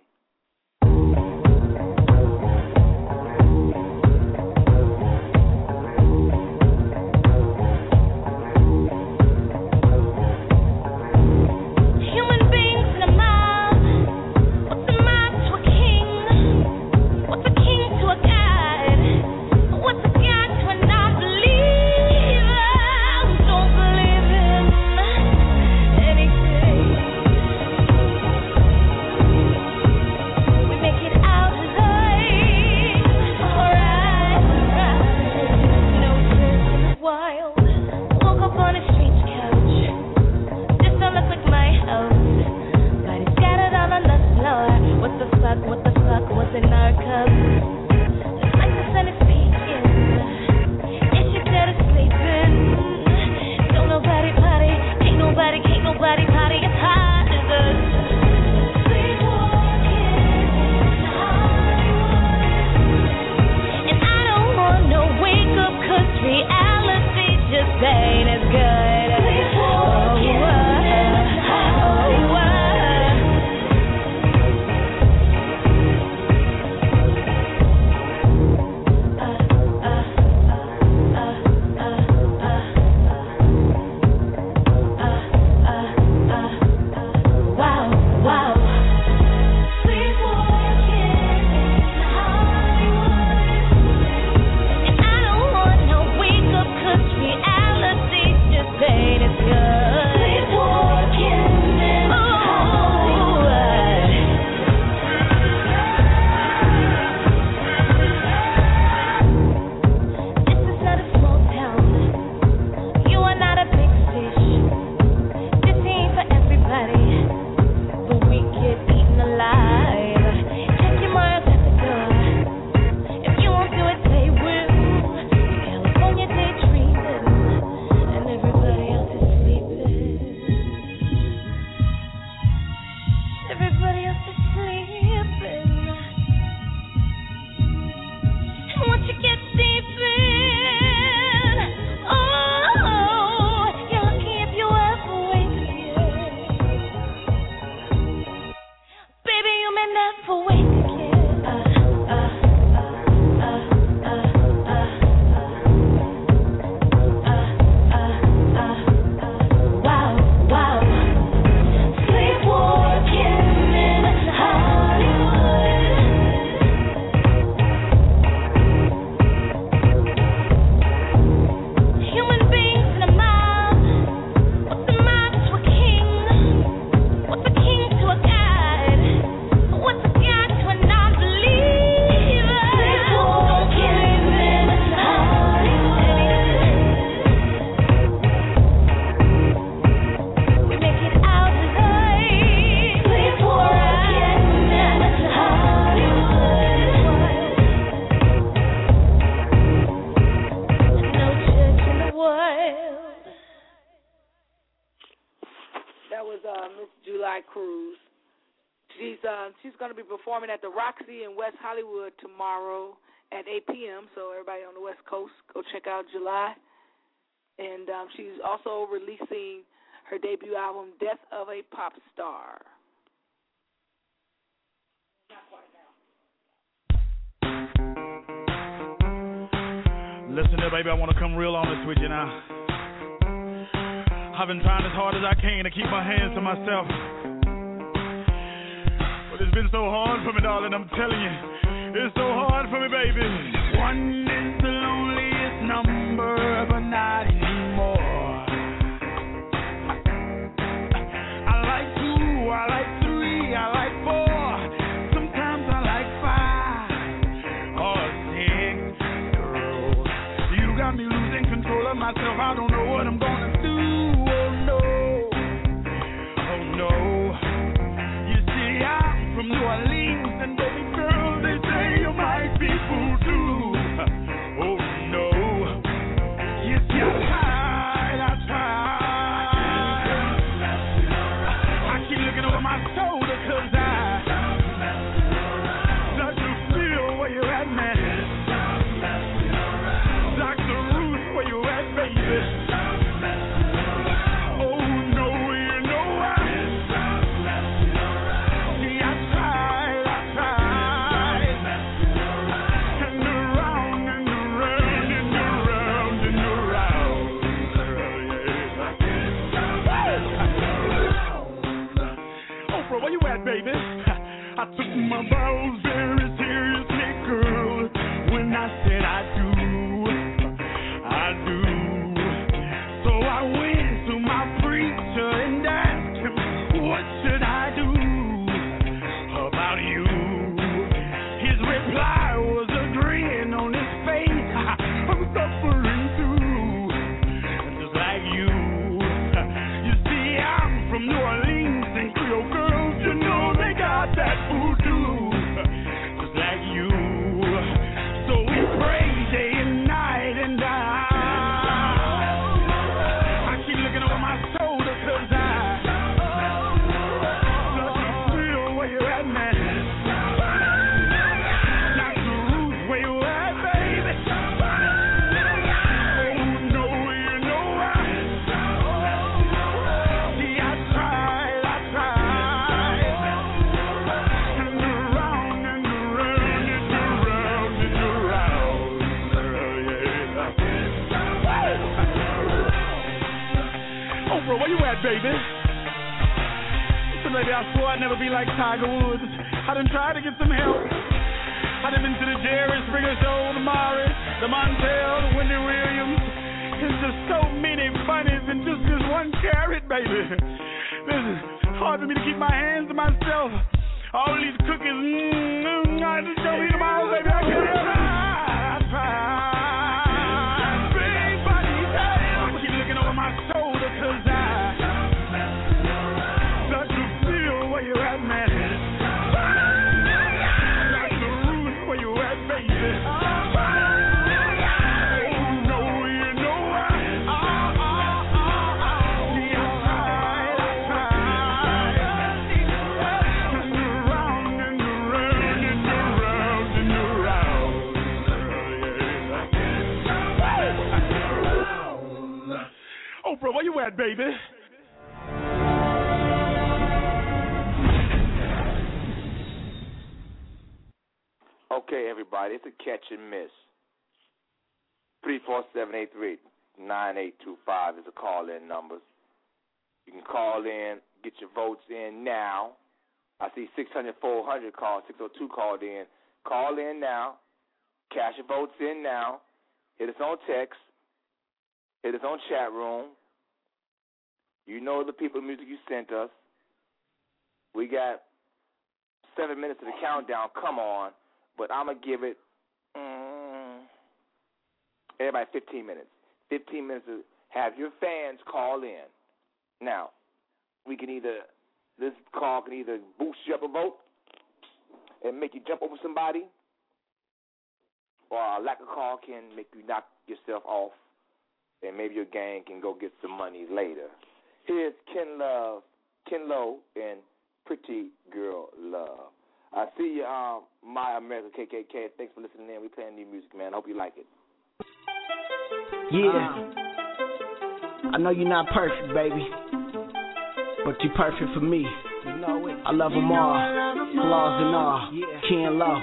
She's going to be performing at the Roxy in West Hollywood tomorrow at 8 p.m. So everybody on the West Coast, go check out July. And she's also releasing her debut album, Death of a Pop Star. Listen here, baby, I want to come real honest with you now. I've been trying as hard as I can to keep my hands to myself. But it's been so hard for me, darling, I'm telling you. It's so hard for me, baby. One is the loneliest number, but not anymore. I like 2, I like 3, I like 4. Sometimes I like 5 or 6 girls. You got me losing control of myself. I don't know what I'm gonna do. Oh no, oh no. You see, I'm from New Orleans, and baby girl, they say you might be fool too. Oh no, you see. baby. I took my vows very seriously, girl. When I said I do. So I went to my preacher and asked him, what should I do about you? His reply was a grin on his face. I'm suffering too, just like you. You see, I'm from New Orleans and Creole girls, you know they got that voodoo, just like you. So we pray day and night and I keep looking over my shoulder 'cause I feel where you at, man. Not the roots where you at, baby. Oh no, you know I. See, I tried. And around and around and around and around. Oh, bro, where you at, baby? Listen, baby, I swore I'd never be like Tiger Woods. I done tried to get some help. I done been to the Jerry Springer Show, the Maury, the Montel, the Wendy Williams. There's just so many bunnies and just this one carrot, baby. Listen, it's hard for me to keep my hands to myself. All these cookies, I just don't eat them all, baby. I can't help it. I tried. Big bunnies, I keep looking over my shoulder 'cause I got to feel where you at, man. Got the roots where you at, baby. Oh no, you know I. See, I tried. And around and around and around and around. Oh, bro, where you at, baby? Okay, everybody, it's a catch and miss. 347-838-9825 is the call-in numbers. You can call in, get your votes in now. I see 600-400 called, 602 called in. Call in now. Cash your votes in now. Hit us on text. Hit us on chat room. You know the people of music you sent us. We got 7 minutes of the countdown. Come on. But I'm going to give it, everybody 15 minutes. 15 minutes to have your fans call in. Now, this call can either boost you up a vote and make you jump over somebody, or a lack of call can make you knock yourself off, and maybe your gang can go get some money later. Here's Ken Lowe and Pretty Girl Love. I see you, My America KKK. Thanks for listening in. We playing new music, man. I hope you like it. Yeah. I know you're not perfect, baby, but you're perfect for me. You know it. I love them all, flaws and all. Ken Lowe.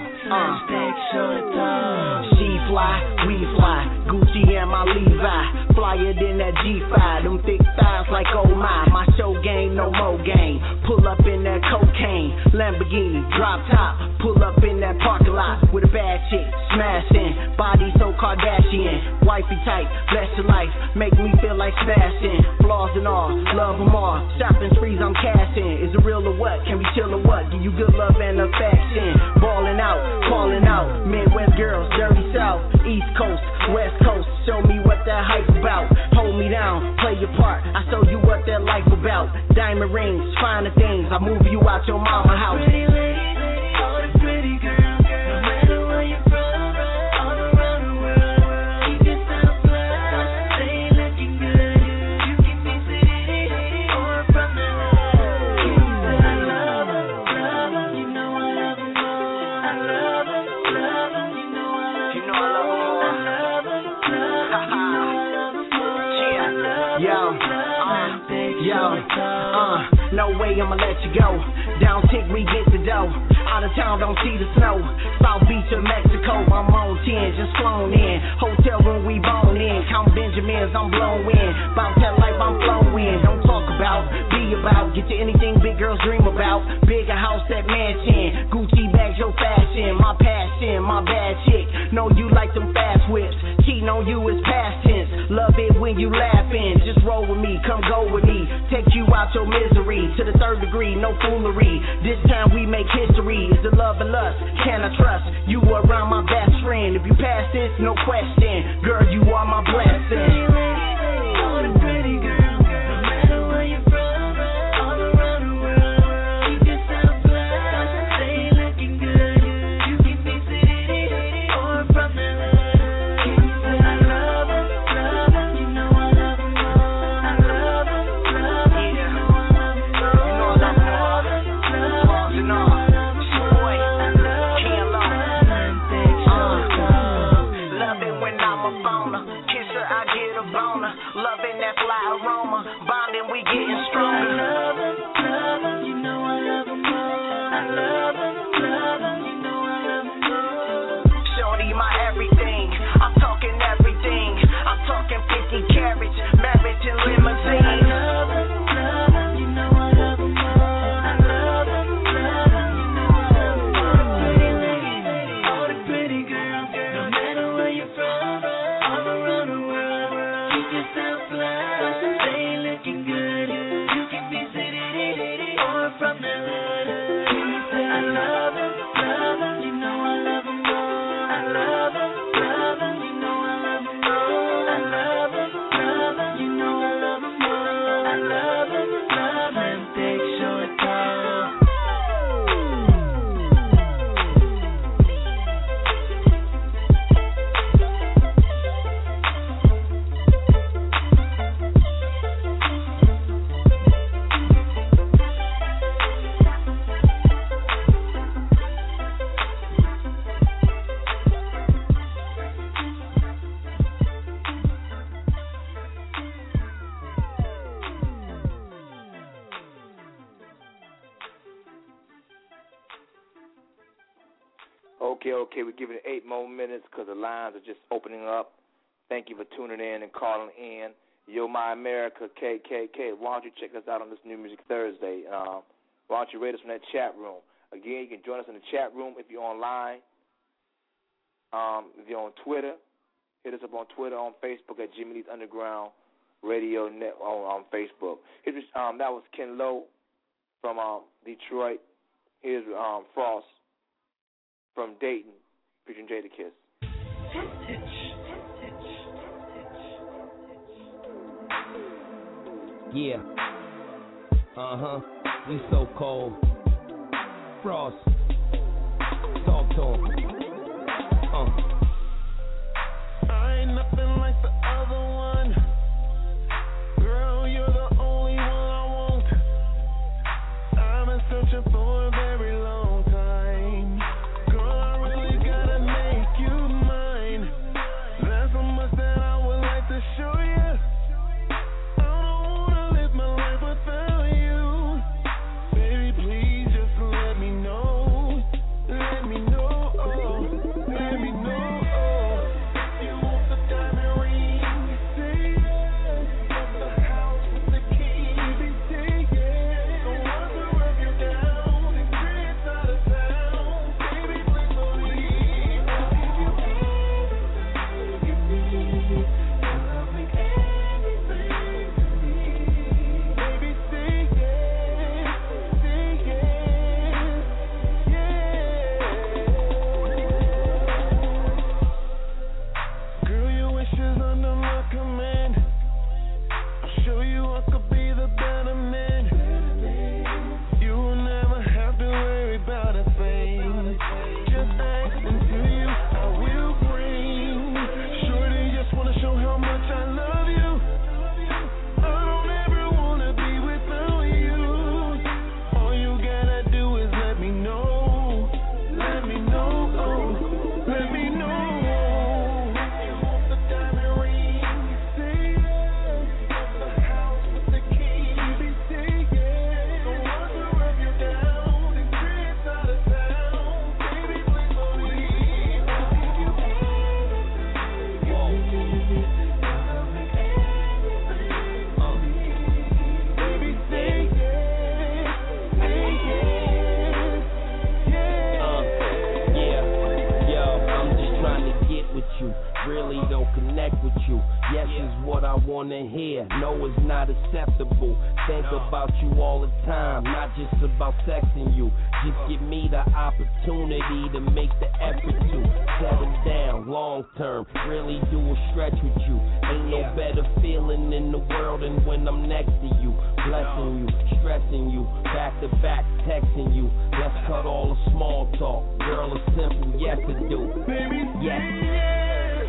She fly, we fly. Gucci and my Levi. Flyer than that G5. Them thick thighs like oh my. My show game, no more game. Pull up in that cocaine. Lamborghini, drop top. Pull up in that parking lot with a bad chick. Smashing. Body so Kardashian. Wifey type, bless your life. Make me feel like Sebastian. Flaws and all, love them all. Shopping sprees, I'm cashing. Is it real or what? Can we chill or what? Give you good love and affection. Balling out, calling out. Midwest girls, dirty South. East Coast, West Coast. Show me what that hype about. Hold me down, play your part. I show you what that life about. Diamond rings, finer things. I move you out your mama house. Pretty lady, all the pretty girls. No matter where you're from, all around the world. Keep yourself fly, stay looking good. You can be city or from the hood. You said I love her, you know I love her more. I love her, you know I love her. You know I love her more. No way I'ma let you go. Down tick, we get the dough. Out of town, don't see the snow. South Beach of Mexico, I'm on 10, just flown in. Hotel room, we bone in. Count Benjamins, I'm blown in. Bout that life, I'm flowing. Don't talk about, be about. Get you anything big girls dream about. Bigger house, that mansion. Gucci bags, your fashion. My passion, my bad chick. Know you like them fast whips. Cheating on you is past tense. Love it when you laughing. Just roll with me, come go with me. Take you out your misery. To the third degree, no foolery. This time we make history. Is it love and lust? Can I trust? You around my best friend. If you pass this, no question. Girl, you are my blessing. All the pretty girls, no matter where you're from, all around the world, keep yourself fly. Stay looking good. You can be city or from the hood. Can you say I love her, you know I love her more. I love her, you know I love her more. I love her, you know I love her more. I love it when I'm a phoner. Kiss her, I get a boner. Loving that fly aroma. Bonding, we getting stronger. I love her, you know I love her more. I love her, you know I love her more. Shorty, my everything. I'm talking everything. I'm talking 50 carriage, marriage and limousine. I love her, you know I love her more. I love her, you know I love her more. Pretty lady, all the pretty girls, no matter where you're from, all around the world, keep yourself fly. Stay looking good. You can be city or from the hood. Can you say I love her, you know I love her more. I love her, you know I love her more. I love her, you know I love her more. I love her, and take short time. Okay, we're giving it 8 more minutes because the lines are just opening up. Thank you for tuning in and calling in. Yo, My America, KKK. Why don't you check us out on this New Music Thursday? Why don't you rate us from that chat room? Again, you can join us in the chat room if you're online. If you're on Twitter, hit us up on Twitter, on Facebook at Jimmy Lee's Underground Radio Net on Facebook. That was Ken Lowe from Detroit. Here's Frost from Dayton, featuring Jadakiss. Yeah. We so cold. Frost. Talk to him. I ain't nothing like the other one. Girl, you're the only one I want. I've been searching for a very long time. Girl, I really gotta make you mine. There's so much that I would like to show you. I don't wanna live my life without you. Baby, please just let me know. Let me know. Let me know. You want the diamond wanna hear. No, it's not acceptable. Think about you all the time, not just about sexing you. Just give me the opportunity to make the effort to settle down long term. Really do a stretch with you. Ain't no better feeling in the world than when I'm next to you. Blessing you, stressing you, back to back, texting you. Let's cut all the small talk. Girl, it's simple, yes to do. Baby, yes.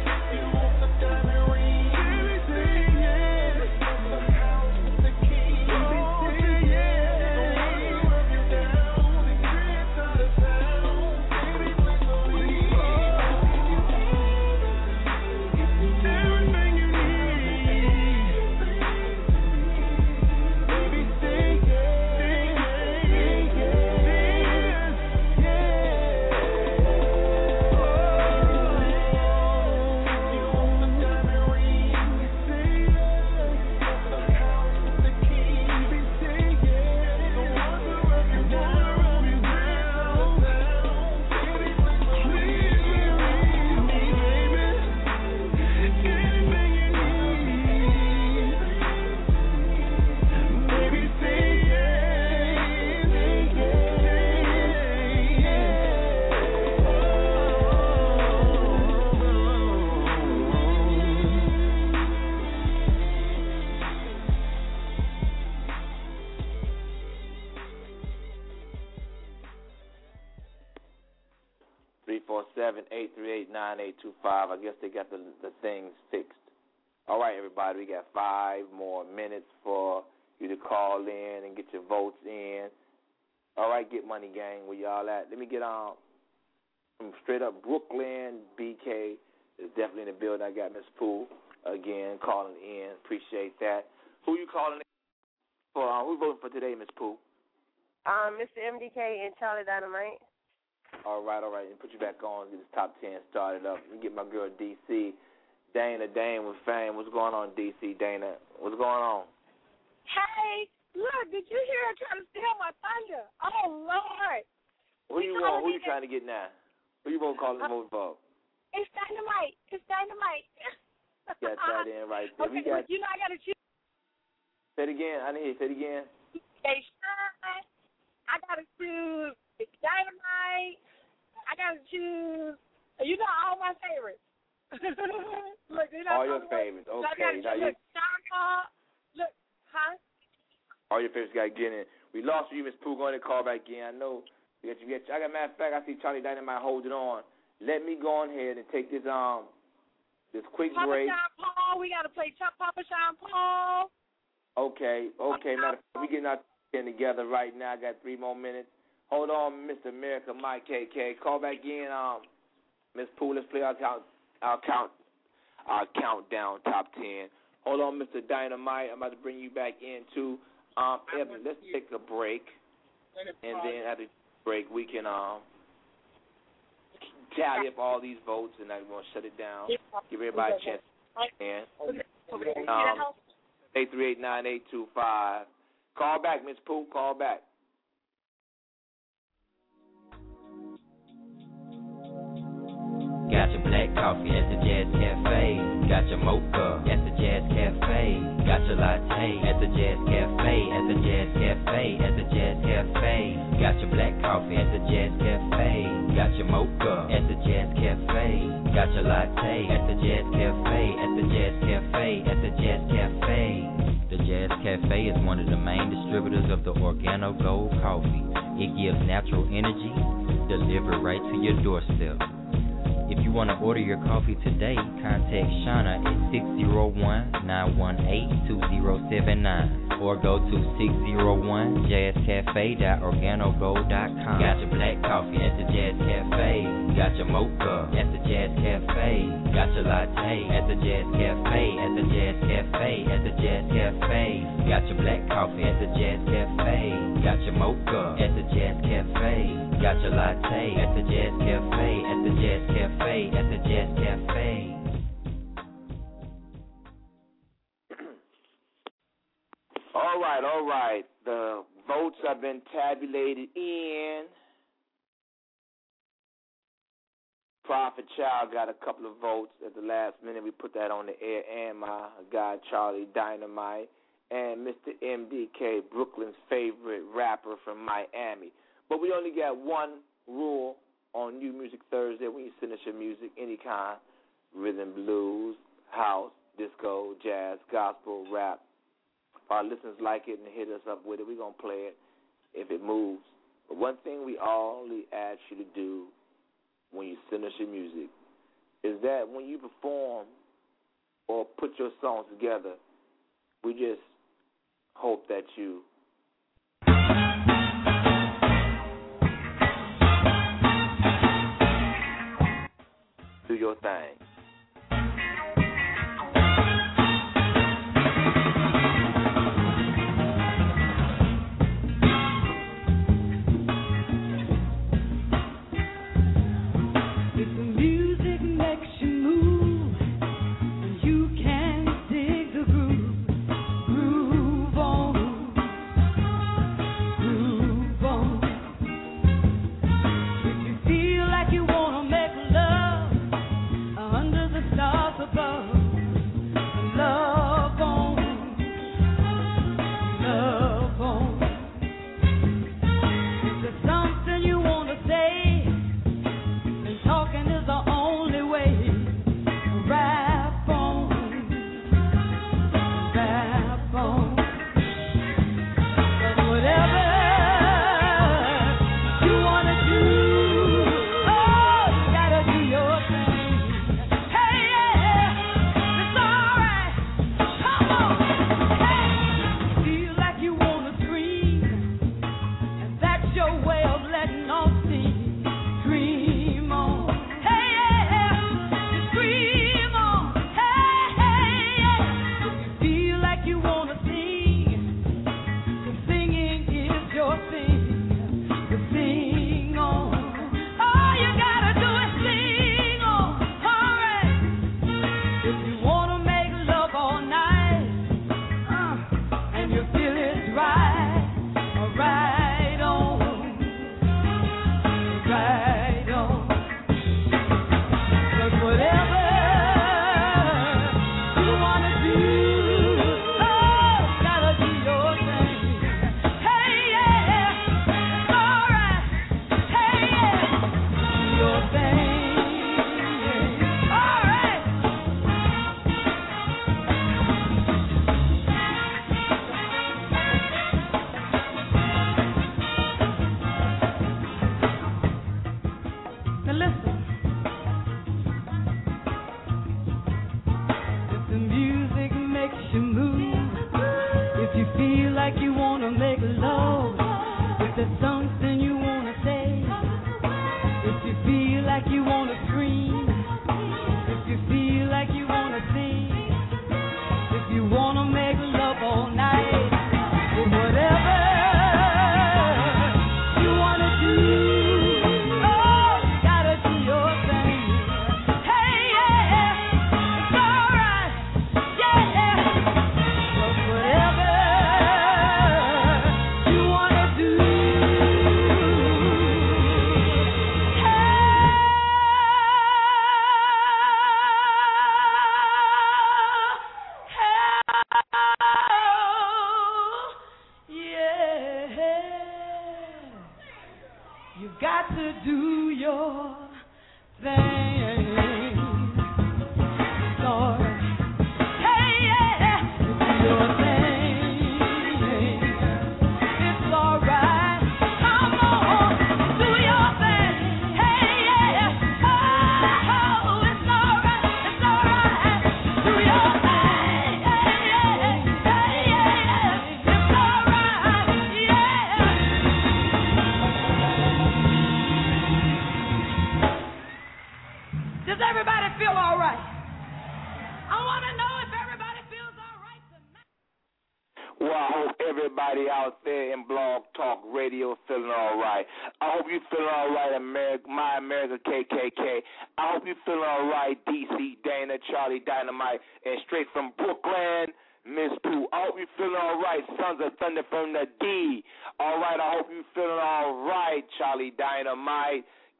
I guess they got the things fixed. All right, everybody, we got 5 more minutes for you to call in and get your votes in. All right, Get Money Gang, where y'all at? Let me get on from straight up Brooklyn. BK is definitely in the building. I got Miss Pooh again calling in. Appreciate that. Who you calling in for? Who voting for today, Miss Pooh? Mr. MDK and Charlie Dynamite. All right. And put you back on. Get this top 10 started up. Let me get my girl DC. Dana Dane with Fame. What's going on, DC? Dana, what's going on? Hey, look, did you hear her trying to steal my thunder? Oh, Lord. Who you want? Who you trying to get now? Who you want to call and vote for? It's Dynamite. Got that in right there. Okay, I got to choose. Say it again. I didn't hear you. Say it again. I got to choose Dynamite. I got to choose, all my favorites. Look, all your favorites. Okay. Look, huh? All your favorites got to get in. We lost you, Miss Pooh. Go ahead and call back in. I know. I got, matter of fact, I see Charlie Dynamite holding on. Let me go on ahead and take this quick Papa break. Sean Paul. We got to play Papa Sean Paul. Okay. Matter of fact, we getting our 10 together right now. I got 3 more minutes. Hold on, Mr. America, Mike KK. Call back in, Miss Pooh. Let's play our countdown top 10. Hold on, Mr. Dynamite. I'm about to bring you back in too. Evan, let's take a break, and then after the break we can tally up all these votes, and then we're gonna shut it down. Give everybody a chance. And 838-9825. Call back, Miss Pooh. Call back. Got your black coffee at the Jazz Cafe. Got your mocha at the Jazz Cafe. Got your latte at the Jazz Cafe. At the Jazz Cafe. At the Jazz Cafe. Got your black coffee at the Jazz Cafe. Got your mocha at the Jazz Cafe. Got your latte at the Jazz Cafe. At the Jazz Cafe. At the Jazz Cafe. The Jazz Cafe is one of the main distributors of the Organo Gold coffee. It gives natural energy, delivered right to your doorstep. If you want to order your coffee today, contact Shauna at 601-918-2079 or go to 601jazzcafe.organogold.com. Got your black coffee at the Jazz Cafe. Got your mocha at the Jazz Cafe. Got your latte at the Jazz Cafe. At the Jazz Cafe. At the Jazz Cafe. Got your black coffee at the Jazz Cafe. Got your mocha at the Jazz Cafe. Got your latte at the Jazz Cafe. At the Jazz Cafe. At the Jazz Cafe. All right. The votes have been tabulated in. Prophet Child got a couple of votes at the last minute. We put that on the air, and my guy Charlie Dynamite, and Mr. MDK, Brooklyn's favorite rapper from Miami. But we only got one rule on New Music Thursday when you send us your music, any kind, rhythm, blues, house, disco, jazz, gospel, rap. If our listeners like it and hit us up with it, we're going to play it if it moves. But one thing we only ask you to do when you send us your music is that when you perform or put your songs together, we just hope that you do your thing.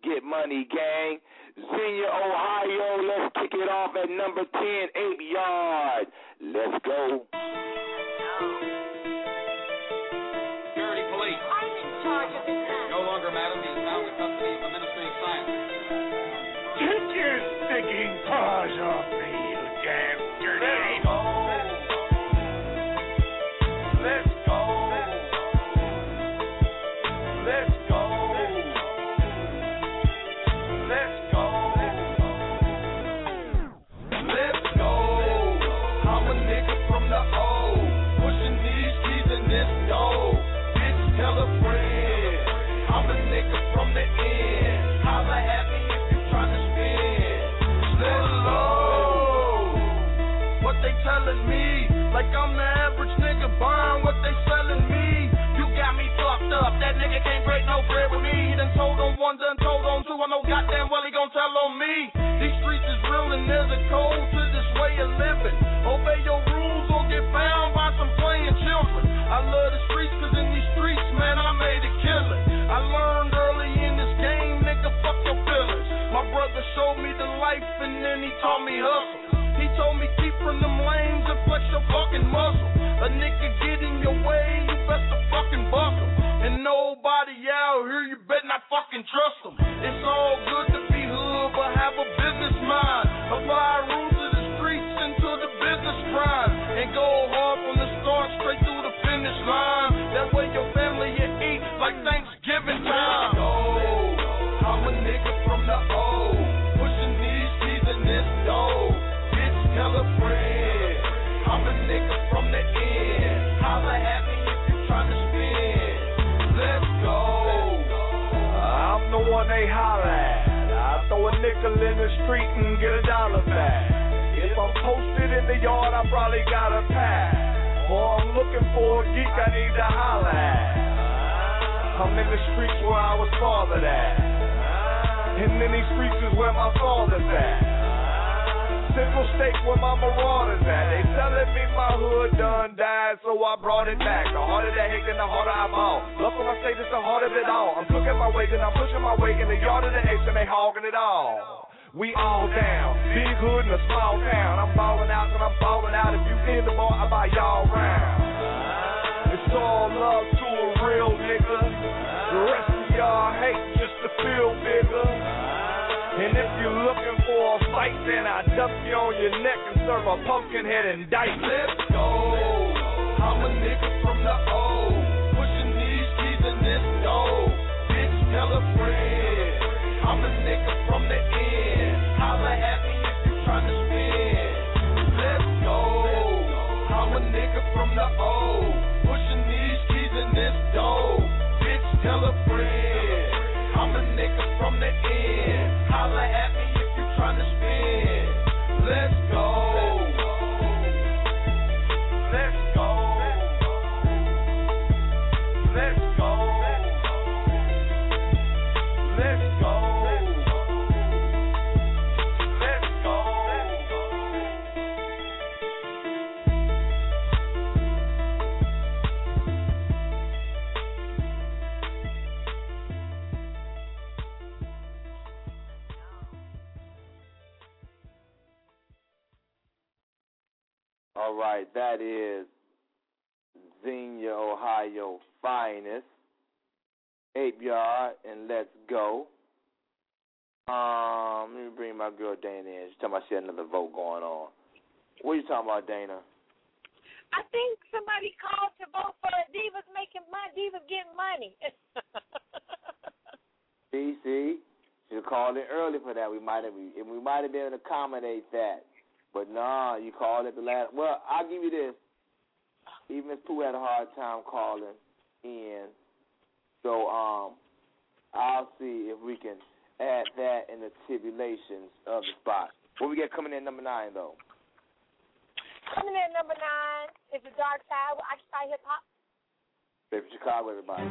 Get Money Gang. Xenia, Ohio, let's kick it off at number 10, 8 Yard. Let's go. Security police. I'm in charge of this man. No longer, madam. He is now in the custody of the Ministry of Science. Get your sticking paws off me, you damn dirty ape. Let's go. Let's go. Let's go. Let's go. I'm a nigga from the O, pushing these keys in this dough. Bitch, tell a friend. I'm a nigga from the end. Holla at me if you tryna spin. Let's go. What they telling me? Like I'm the average nigga buying what they selling me. You got me fucked up. That nigga can't break no bread with me. He done told on one, done told on two. I know goddamn well he gon' tell on me. These streets is real and there's a code to this way of living. Obey your rules or get found by some playing children. I love the streets cause in these streets, man, I made a killing. I learned early in this game, nigga, fuck your feelings. My brother showed me the life and then he taught me hustle. He told me keep from them lanes and flex your fucking muscle. A nigga get in your way, you best to fucking buckle. And nobody out here, you better not fucking trust them. It's all good to be hood, but have a business mind. Apply rules to the streets and to the business crime. And go hard from the start straight through the finish line. That way your family you eat like Thanksgiving time. I'm a nigga from the O, pushing these keys in this dough. Tell a friend, I'm a nigga from the end. Holla at me if you tryna spin. Let's go. I'm the one they holla at. I throw a nickel in the street and get $1 back. If I'm posted in the yard, I probably got a pass. Or I'm looking for a geek I need to holla at. I'm in the streets where I was fathered at. And in these streets is where my father's at. Central State where my marauders at. They telling me my hood done died, so I brought it back. The harder they hate, then the harder I ball. Love for my state is the heart of it all. I'm cooking my weight and I'm pushing my weight in the yard of the apes and they hogging it all. We all down, big hood in a small town. I'm balling out and I'm balling out. If you in the bar, I buy y'all round. It's all love to a real nigga. The rest of y'all hate just to feel bigger. And if you're looking for a fight, then I dump you on your neck and serve a pumpkin head and dice. Let's go. I'm a nigga from the O, pushing these keys in this dough. Bitch, tell a friend. I'm a nigga from the end. Holla at me if you tryna spin. Let's go. I'm a nigga from the O, pushing these keys in this dough. Bitch, tell a friend. I'm a nigga from the end. Holla at me if you tryna spin. Let's go. Let's go. Let's go. Let's go. Let's go. All right, that is Xenia, Ohio finest, 8 Yard, and Let's Go. Let me bring my girl Dana in. She's talking about she had another vote going on. What are you talking about, Dana? I think somebody called to vote for Divas making money, Divas getting money. See, should have called in early for that. We might have been able to accommodate that. But nah, you called at the last. Well, I'll give you this. Even Miss Pooh had a hard time calling in. So I'll see if we can add that in the tribulations of the spot. What we got coming in number 9 though? Coming in number 9 is The Dark Side with Occupy Hip Hop. Straight from Chicago, everybody.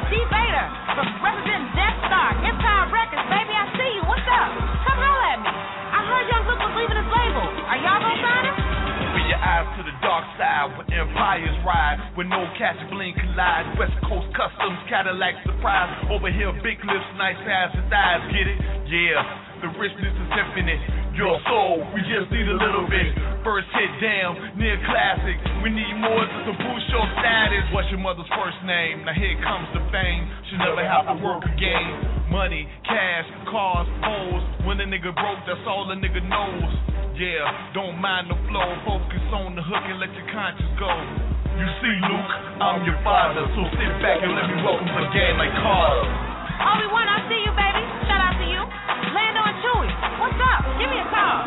D Vader, representing Death Star, Empire Records, baby, I see you. What's up? Come holler at me. I heard Young Luke was leaving his label. Are y'all gonna sign him? Open your eyes to the dark side where empires ride, where no catch bling collide. West Coast Customs, Cadillac surprise. Over here, big lips, nice ass and thighs. Get it? Yeah, the richness is infinite. Your soul, we just need a little bit. First hit down, near classic. We need more just to boost your status. What's your mother's first name? Now here comes the fame. She'll never have to work again. Money, cash, cars, hoes. When a nigga broke, that's all a nigga knows. Yeah, don't mind the flow. Focus on the hook and let your conscience go. You see, Luke, I'm your father. So sit back and let me welcome the game like Carter. Obi-Wan, I see you, baby. Shout out to you. Lando and Chewie, what's up? Give me a call.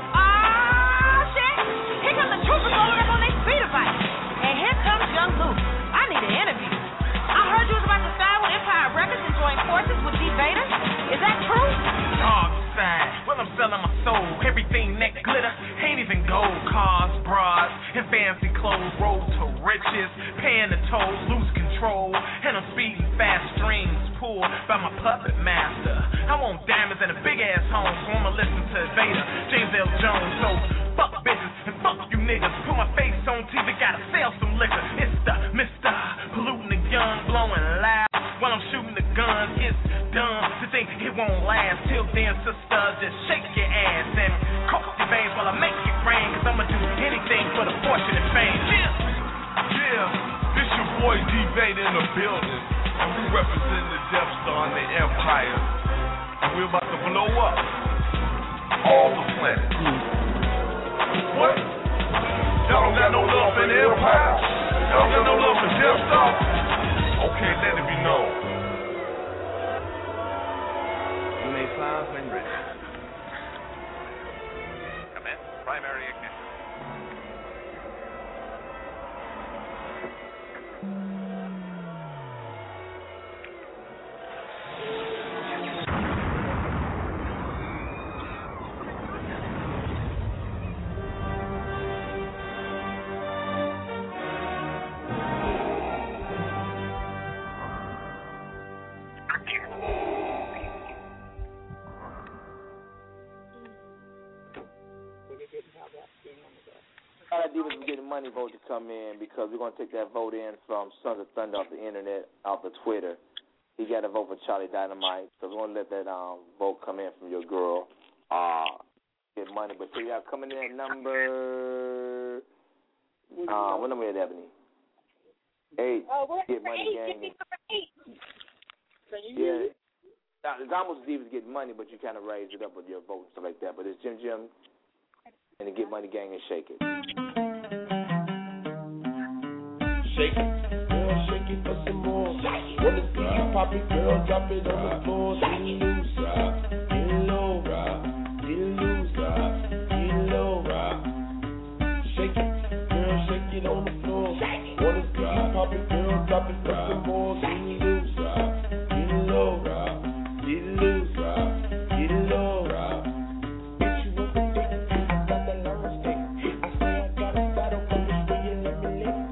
Shit. Here come the troopers rolling up on their speeder bike. And here comes Young Luke. I need an interview. I heard you was about to sign with Empire Records and join forces with D Vader. Is that true? Dog sign. Well, I'm selling my soul. Everything that glitter ain't even gold. Cars, bras, and fancy clothes. Road to riches, paying the tolls, lose control. And I'm speeding fast strings pulled by my puppet master. I want diamonds and a big ass home, so I'ma listen to Vader, James L. Jones. So fuck bitches and fuck you niggas. Put my face on TV, gotta sell some liquor. It's the Mr. Polluting the young, blowing loud while I'm shooting the guns. It's dumb to think it won't last. Till then, sister, just shake your ass and cook your veins while I make it rain. Cause I'ma do anything for the fortune and fame. Yeah, this your boy D Vader in the building. And we represent the Death Star and the Empire. And we're about to blow up all the planet. What? Y'all don't got no love for the Empire? Y'all got no love for Death Star? Okay, let it be known. You may fire when ready. Commence primary ignition. Money vote to come in because we're going to take that vote in from Sons of Thunder off the internet, off the Twitter. He got a vote for Charlie Dynamite, so we're going to let that vote come in from your girl. Get money, but so y'all coming in at number. What number is that, Ebony? 8. Get money, gang. Yeah, it's almost as if it's getting money, but you kind of raise it up with your vote and stuff like that. But it's Jim and the Get Money Gang and Shake It. Shake it, girl, shake it for some more. Wanna see you pop it, girl, drop it on the floor. Get loose, get low, get loose, get low. Shake it, girl, shake it on the floor. Wanna see you pop it, girl, drop it for some more. Get loose, get low, get loose, get low. Bitch, you want the dick? I got the long stick. I say I got a saddle for this way you let me live.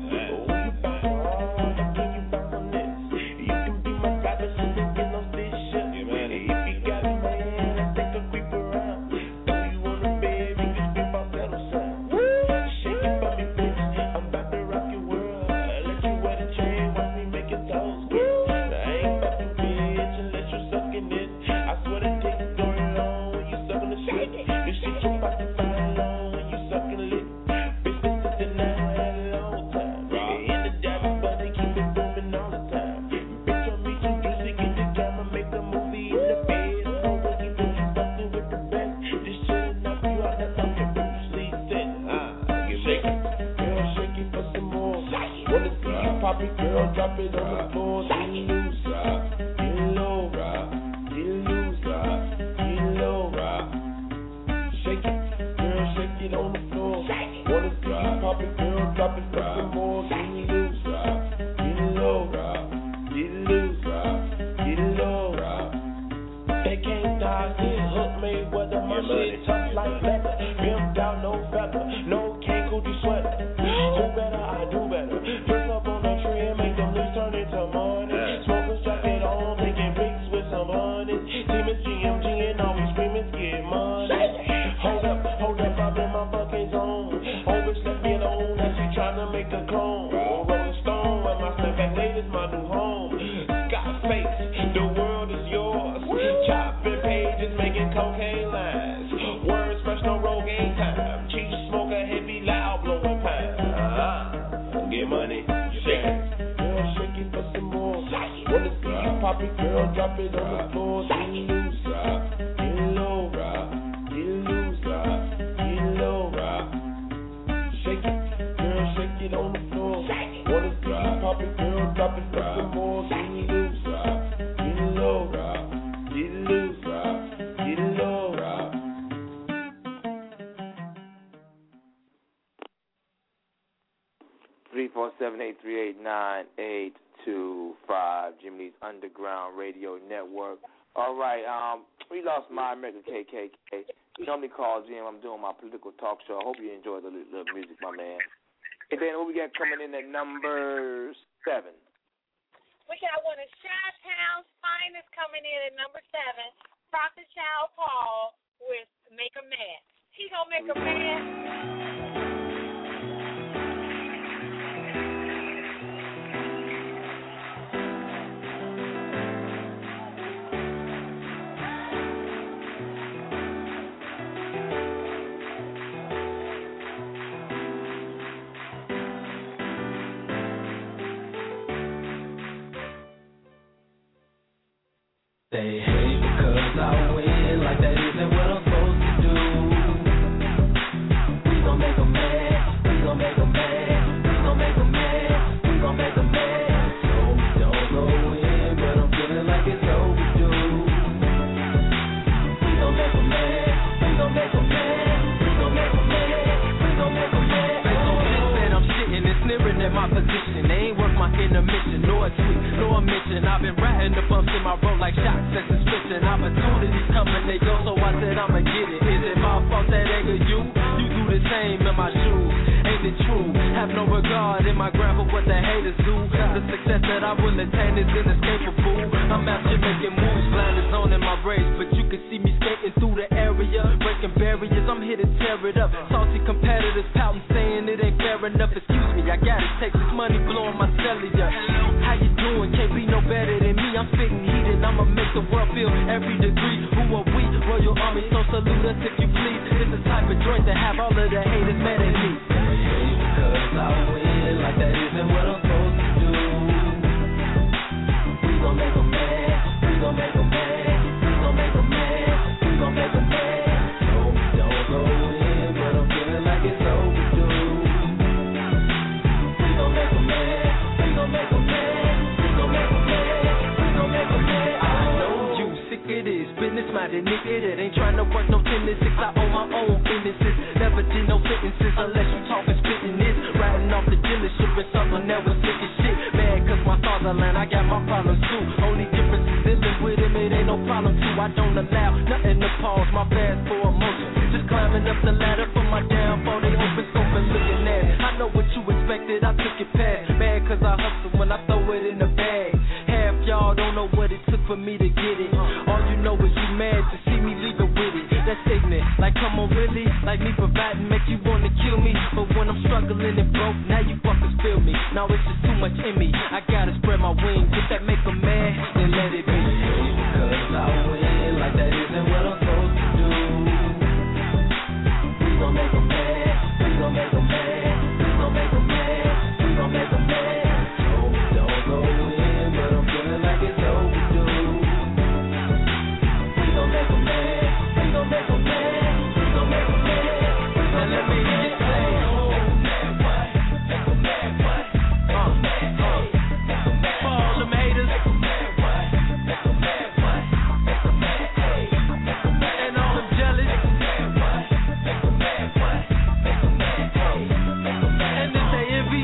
Pop it, girl, drop it on the floor. Get loose, get low, get loose, get low. Shake it, girl, shake it on the floor. Wanna see you pop it, girl, drop it for some more. Get loose, get low, get loose, get low. They can't dodge this hook made weather. My shit tough like leather, rimmed down, no feather, no can't go sweater. Do better, I do better. Press up on the tree and make them leaves turn into money. Smoking new home. Scarface, the world is yours. Chopping pages, making cocaine lines. Words fresh, no Rogaine time. Cheap smoke a heavy, loud blowing pine. Get money, shake it. Girl, shake it for some more. Wanna see you pop it, girl, drop it on the floor. Get loose, get low, get loose, get low. Shake it, girl, shake it on the floor. Wanna see you pop it, girl, drop it for some more. Get loose, get low, get loose, get low. 347-838-9825, Jimmy's Underground Radio Network. All right, we lost my American KKK. You normally call Jim. I'm doing my political talk show. I hope you enjoy the little music, my man. And then what we got coming in at number 7? We got one of Chi-Town's finest coming in at number 7, Prophet Child Paul with Make a Man. He gonna make a man. They hate because I win, like that isn't what I'm supposed to do. We gon' make a man, we gon' make a man, we gon' make a man, we gon' make a man. So don't go in, but I'm feeling like it's overdue. We gon' make a man, we gon' make a man, we gon' make a man, we gon' make a man. Based on this that I'm shitting and sneering at my position, they ain't worth my intermission, nor a tweet, nor a mention. I've been ratting the bumps in my road like shots and suspicion. Opportunities coming, they go, so I said I'ma get it. Is it my fault that anger you? You do the same in my shoes. Ain't it true? Have no regard in my grab for what the haters do. The success that I will attain is inescapable. I'm out here making moves, blinders on in my race, but you can see me skating through the area, breaking barriers. I'm here to tear it up. Salty competitors pouting, saying it ain't fair enough. Excuse me, I got it. Take this money, blowing my cellular. How you doing? Can't be no better than me. I'm spitting heat and I'ma make the world feel every degree. Who are we? Royal Army, so salute us if you please. It's the type of joint to have all of the haters mad at me. Because I win, like that isn't what I'm supposed to do. We gon' make a man, we gon' make a man, we gon' make a man, we gon' make a man. So don't go in, but I'm feeling like it's overdue. We gon' make a man, we gon' make a man, we gon' make a man, we gon' make a man. I know you sick of this business-minded nigga that ain't tryna work no 10 to 6. I own my own businesses, never did no sentences unless you talking spitting this. Riding off the dealership and something that was sick as shit. Mad cause my fatherland, I got my problems too. Only difference is dealing with him, it ain't no problem too. I don't allow nothing to pause my fast for emotion. Just climbing up the ladder for my downfall. They open scope and looking at it. I know what you expected, I took it past. Mad cause I hustle when I throw it in the bag. Half y'all don't know what it took for me to get it. All you know is you mad to see me leaving with it. That's ignorant, like come on really? Like me providing make you wanna kill me. But when I'm struggling and broke, now you fuckers feel me. Now it's just too much in me, I gotta spread my wings. If that make a man, then let it be. Because I win, like that isn't what I'm supposed to do. We gon' make a man, we gon' make a man, we gon' make a man, we gon' make a man. So don't go in, but I'm feeling like it's overdue. We gon' make a man, we gon' make a man, we gon' make a man. And let me hear you say, for all them haters, and all them jealous, and if they envy,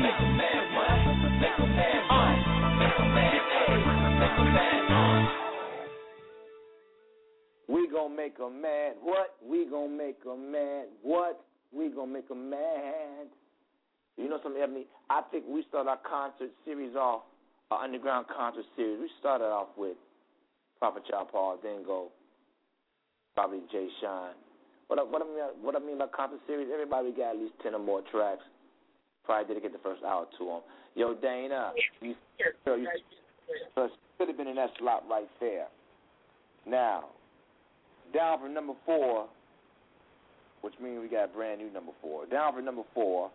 We gon' make a man. What? We gon' make a man. What? We gon' make a man. You know something, Ebony? I think we start our concert series off, our underground concert series. We started off with Prophet Child Paul, then go probably Jay Shine. What I mean by concert series, everybody got at least 10 or more tracks Probably dedicate the first hour to him. Yo, Dana, you should have been in that slot right there. Now, down from number 4, which means we got a brand new number 4. Down from number 4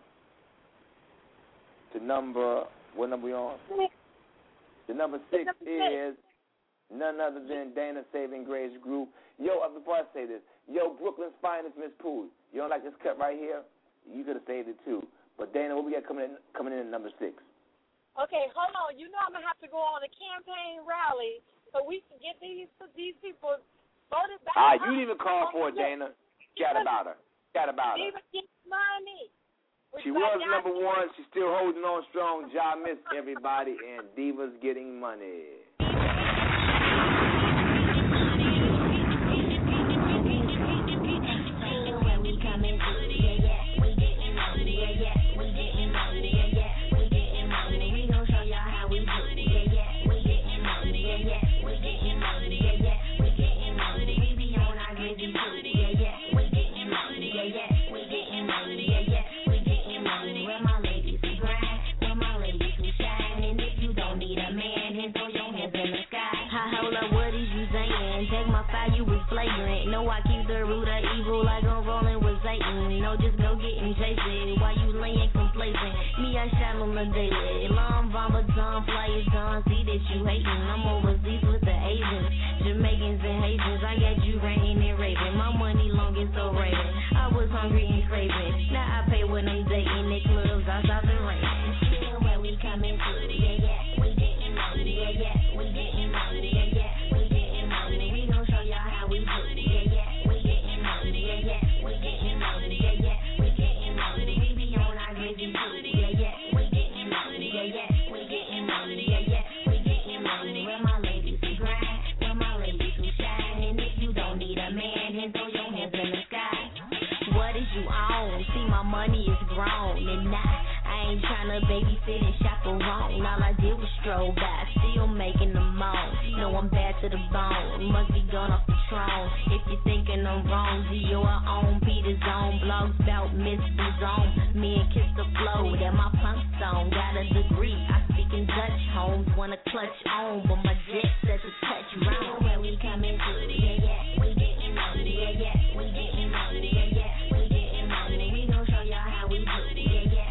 to number, what number we on? The number 6 is none other than Dana Saving Grace Group. Yo, before I say this, yo, Brooklyn's finest Miss Pooh. You don't like this cut right here? You could have saved it too. But Dana, what we got coming in at number 6? Okay, hold on. You know I'm gonna have to go on a campaign rally so we can get these people voted back. You didn't even call for it, Dana. Got about her. Diva gets money. She was number 1. She's still holding on strong. Ja miss everybody, and Diva's getting money. No, I keep the root of evil like I'm rolling with Satan. No, just go getting chasing while you laying complacent. Me, I shine on the daily. Long bomber, John, flyers, John. See that you hating. I'm overseas with the Asians, Jamaicans and Haitians. I got you ranking and raving. My money long and so raving. I was hungry and craving. Now I pay when I'm dating. The clubs outside the rain. Still where we coming to, yeah, yeah. We getting money, yeah, yeah. We getting money, yeah, yeah. We getting money. We gon' show y'all how we do. Babysit and chaperone. All I did was stroll by, still making the moan. No, I'm bad to the bone, must be gone off the throne. If you're thinking I'm wrong, Gio I own Peter's own. Blogs about Mr. Zone. Me and Kiss the Flow, that my punk song. Got a degree, I speak in Dutch. Homes wanna clutch on, but my jet sets a touch round. Where we coming to, yeah, yeah. We getting money, yeah, yeah. We getting money, yeah, yeah. We getting money. We gon' show y'all how we do, yeah, yeah.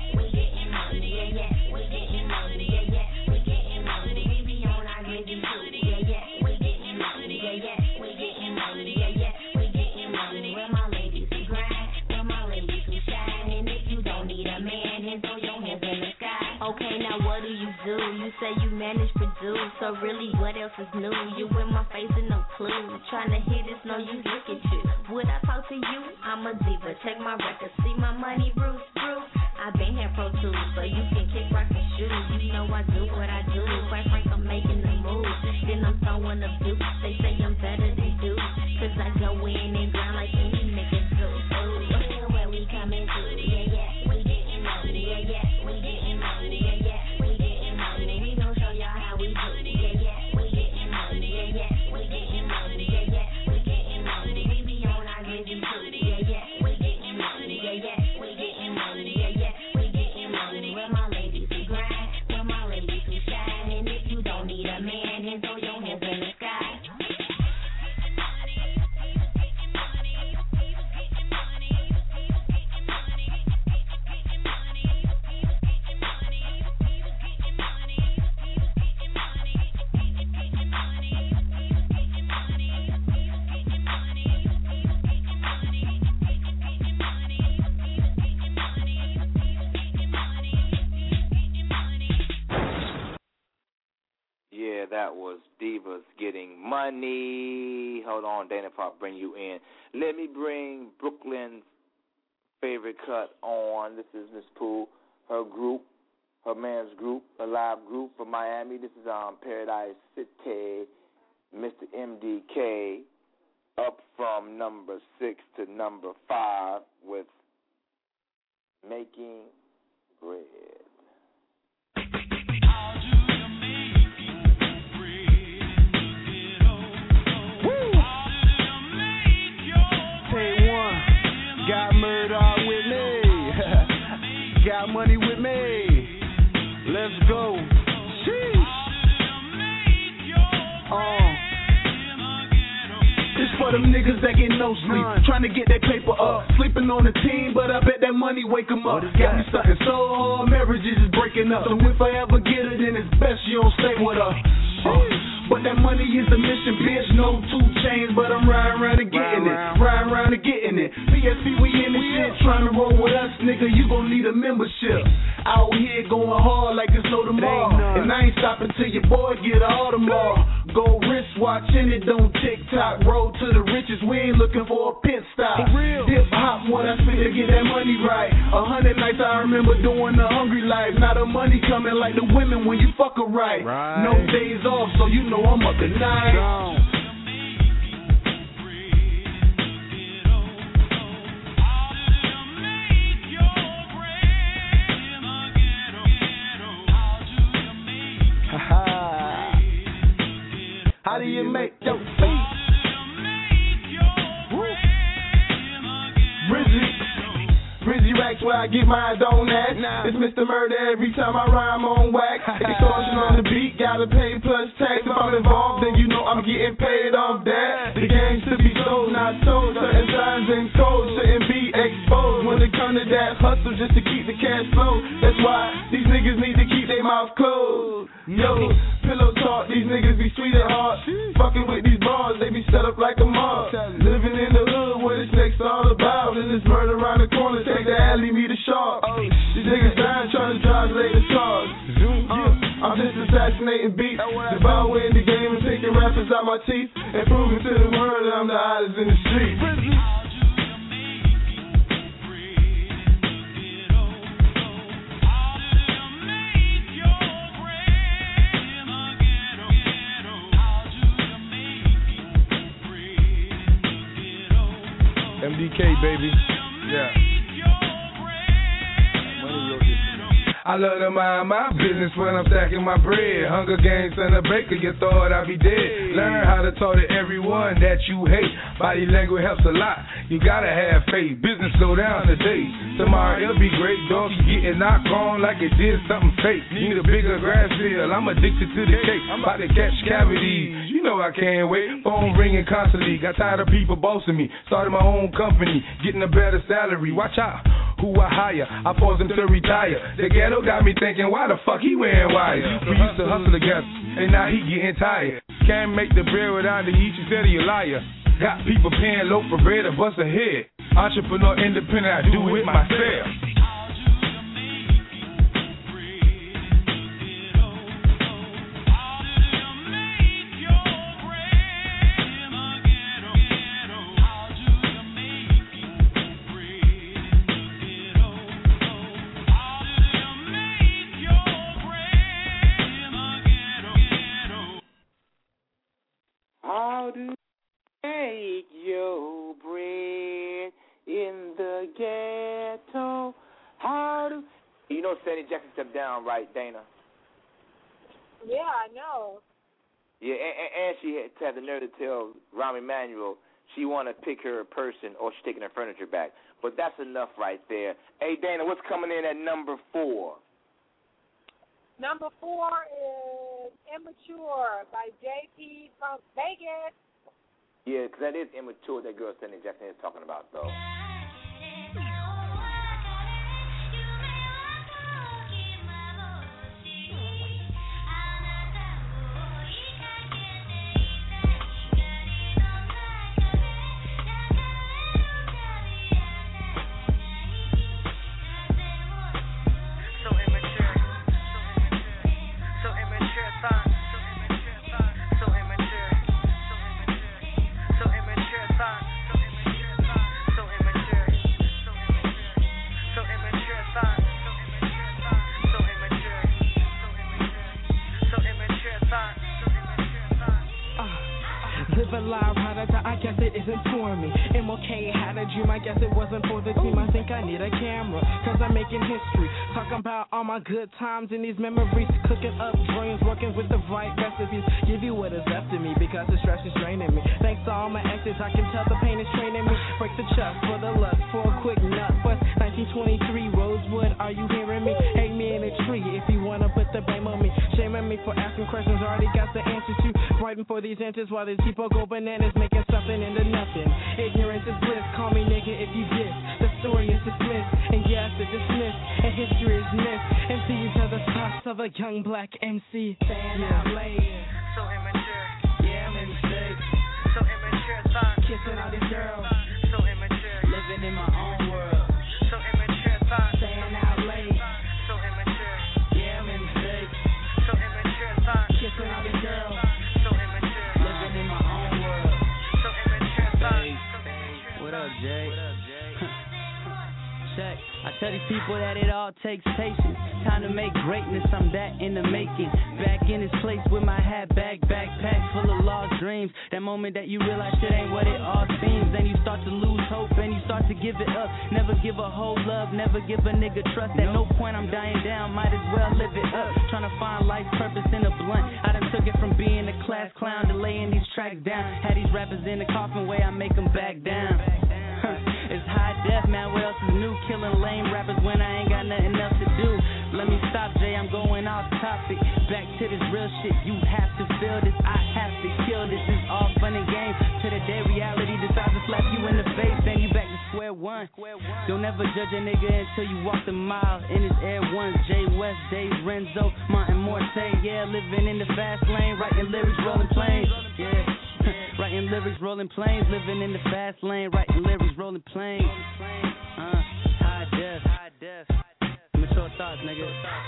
Okay, now what do? You say you manage produce, so really what else is new? You in my face and no clue. Tryna hit this, no use, look at you. Would I talk to you? I'm a diva, check my records, see my money, Bruce. I been here Pro Tools, so you can kick, rock, and shoot. You know I do what I do. Quite frank, I'm making the move. Then I'm throwing up dukes. They say I'm better than dudes, cause I go in and grind like any nigga do. Ooh, where we coming to? Yeah, yeah, we getting money. Yeah, yeah, we getting money. Yeah, yeah, we getting money. We gon' show y'all how we do. Yeah, yeah, we getting money. Yeah, yeah, we getting money. Yeah, yeah, we getting money. We be on our gritty too. Yeah, yeah, we getting money. Yeah, yeah, we getting money. Yeah, yeah. Where my ladies who grind, where my ladies who shine, and if you don't need a man, then throw your hands in the sky. Yeah, that was Divas Getting Money. Hold on, Dana Pop, bring you in. Let me bring Brooklyn's favorite cut on. This is Miss Pooh, her group, her man's group, a live group from Miami. This is Paradise City, Mr. MDK, up from number 6 to number 5 with Making Bread. Got murder with me. Got money with me. them niggas that get no sleep, trying to get that paper up. Sleeping on the team, but I bet that money wake them up. Got me sucking so hard, marriages is breaking up. So if I ever get her, then it's best you don't stay with her. But that money is the mission, bitch. No 2 chains, but I'm riding around and getting it. Riding around and getting it. PSP, we in the shit. Trying to roll with us, nigga, you gon' need a membership. Out here going hard like it's no tomorrow. And I ain't stopping till your boy get all tomorrow. Go wristwatch and it don't TikTok. Roll to the riches, we ain't looking for a pit stop. Hip hop, what I spit to get that money right. 100 nights I remember doing the hungry life. Now the money coming like the women when you fuck her right. No days off, so you know I'm up at night. How do you make your feet? Brizzy racks where I get mine, don't act. It's Mr. Murder every time I rhyme on wax. Extortion on the beat, gotta pay plus tax. If I'm involved, then you know I'm getting paid off that. The game's to be sold, not told. Certain signs and codes shouldn't be exposed. When it come to that hustle, just to keep the cash flow. That's why these niggas need to keep their mouth closed. Yo, pillow talk, these niggas be sweet at heart. Fucking with these bars, they be set up like a mob. Living in the hood, what it's next all about. And this murder around the corner, take the alley, me the shark. These niggas dying, trying to drive later cars. I'm just assassinating beats, devouring the game and taking rappers out my teeth, and proving to the world that I'm the hottest in the street. MDK, baby. Yeah. I love to mind my business when I'm stacking my bread. Hunger Games and a baker, you thought I'd be dead. Learn how to talk to everyone that you hate. Body language helps a lot. You gotta have faith. Business slow down today. Tomorrow it'll be great. Dogs getting knocked on like it did something fake. Need a bigger grass field. I'm addicted to the cake. I'm about to catch cavities. You know I can't wait. Phone ringing constantly. Got tired of people bossing me. Started my own company. Getting a better salary. Watch out who I hire. I force them to retire. The ghetto got me thinking, why the fuck he wearing wires? We used to hustle together, and now he getting tired. Can't make the bread without the eat, you said he a liar. Got people paying low for bread to bust a head. Entrepreneur independent, I do it myself. How do you make your bread in the ghetto? How do you know Sandy Jackson stepped down, right, Dana? Yeah, I know. Yeah, and she had the nerve to tell Rahm Emanuel she want to pick her a person or she's taking her furniture back. But that's enough right there. Hey, Dana, what's coming in at number 4? Number 4 is Immature by JP from Vegas. Yeah, because that is Immature that girl Sandy Jackson is talking about, though. I guess it isn't for me. MLK had a dream, I guess it wasn't for the team. I think I need a camera, cause I'm making history. Talking about all my good times and these memories. Cooking up dreams, working with the right recipes. Give you what is left of me, because the stress is draining me. Thanks to all my exes, I can tell the pain is training me. Break the chest for the lust, for a quick nut. West 1923, Rosewood, are you hearing me? Hang me in a tree if you wanna put the blame on me. Shaming me for asking questions, already got the answer to. Writing for these answers while these people go bananas, making something into nothing. Ignorance is bliss, call me nigga if you diss. The story is dismissed, and yes, it's dismissed, and history is missed. And these are the thoughts of a young black MC. Staying out late, so immature. Yeah, I'm in mistakes. So immature, thought. Kissing all these girls. So immature. Living in my own world. So immature, thought. Staying out late. So immature. Yeah, I'm in mistakes. So immature, thought. Kissing all these girls. So immature. Living in my own world. So immature, thought. What up, Jay? Check. I tell these people that it all takes patience. Time to make greatness, I'm that in the making. Back in this place with my hat back, backpack full of lost dreams. That moment that you realize shit ain't what it all seems. Then you start to lose hope and you start to give it up. Never give a whole love, never give a nigga trust. At no point I'm dying down, might as well live it up. Trying to find life purpose in a blunt. I done took it from being a class clown to laying these tracks down. Had these rappers in the coffin way, I make them back down. It's high def, man, what else is new? Killing lame rappers when I ain't got nothing else to do. Let me stop, Jay, I'm going off topic. Back to this real shit, you have to feel this. I have to kill this, it's all fun and games. To the day reality decides to slap you in the face, then you back to square one. Don't ever judge a nigga until you walk the mile. In his Air Ones, Jay West, Dave Renzo, Martin Morte. Yeah, living in the fast lane, writing lyrics, rolling planes. Yeah. Writing lyrics, rolling planes, living in the fast lane, writing lyrics, rolling planes. High def. Mature thoughts, nigga.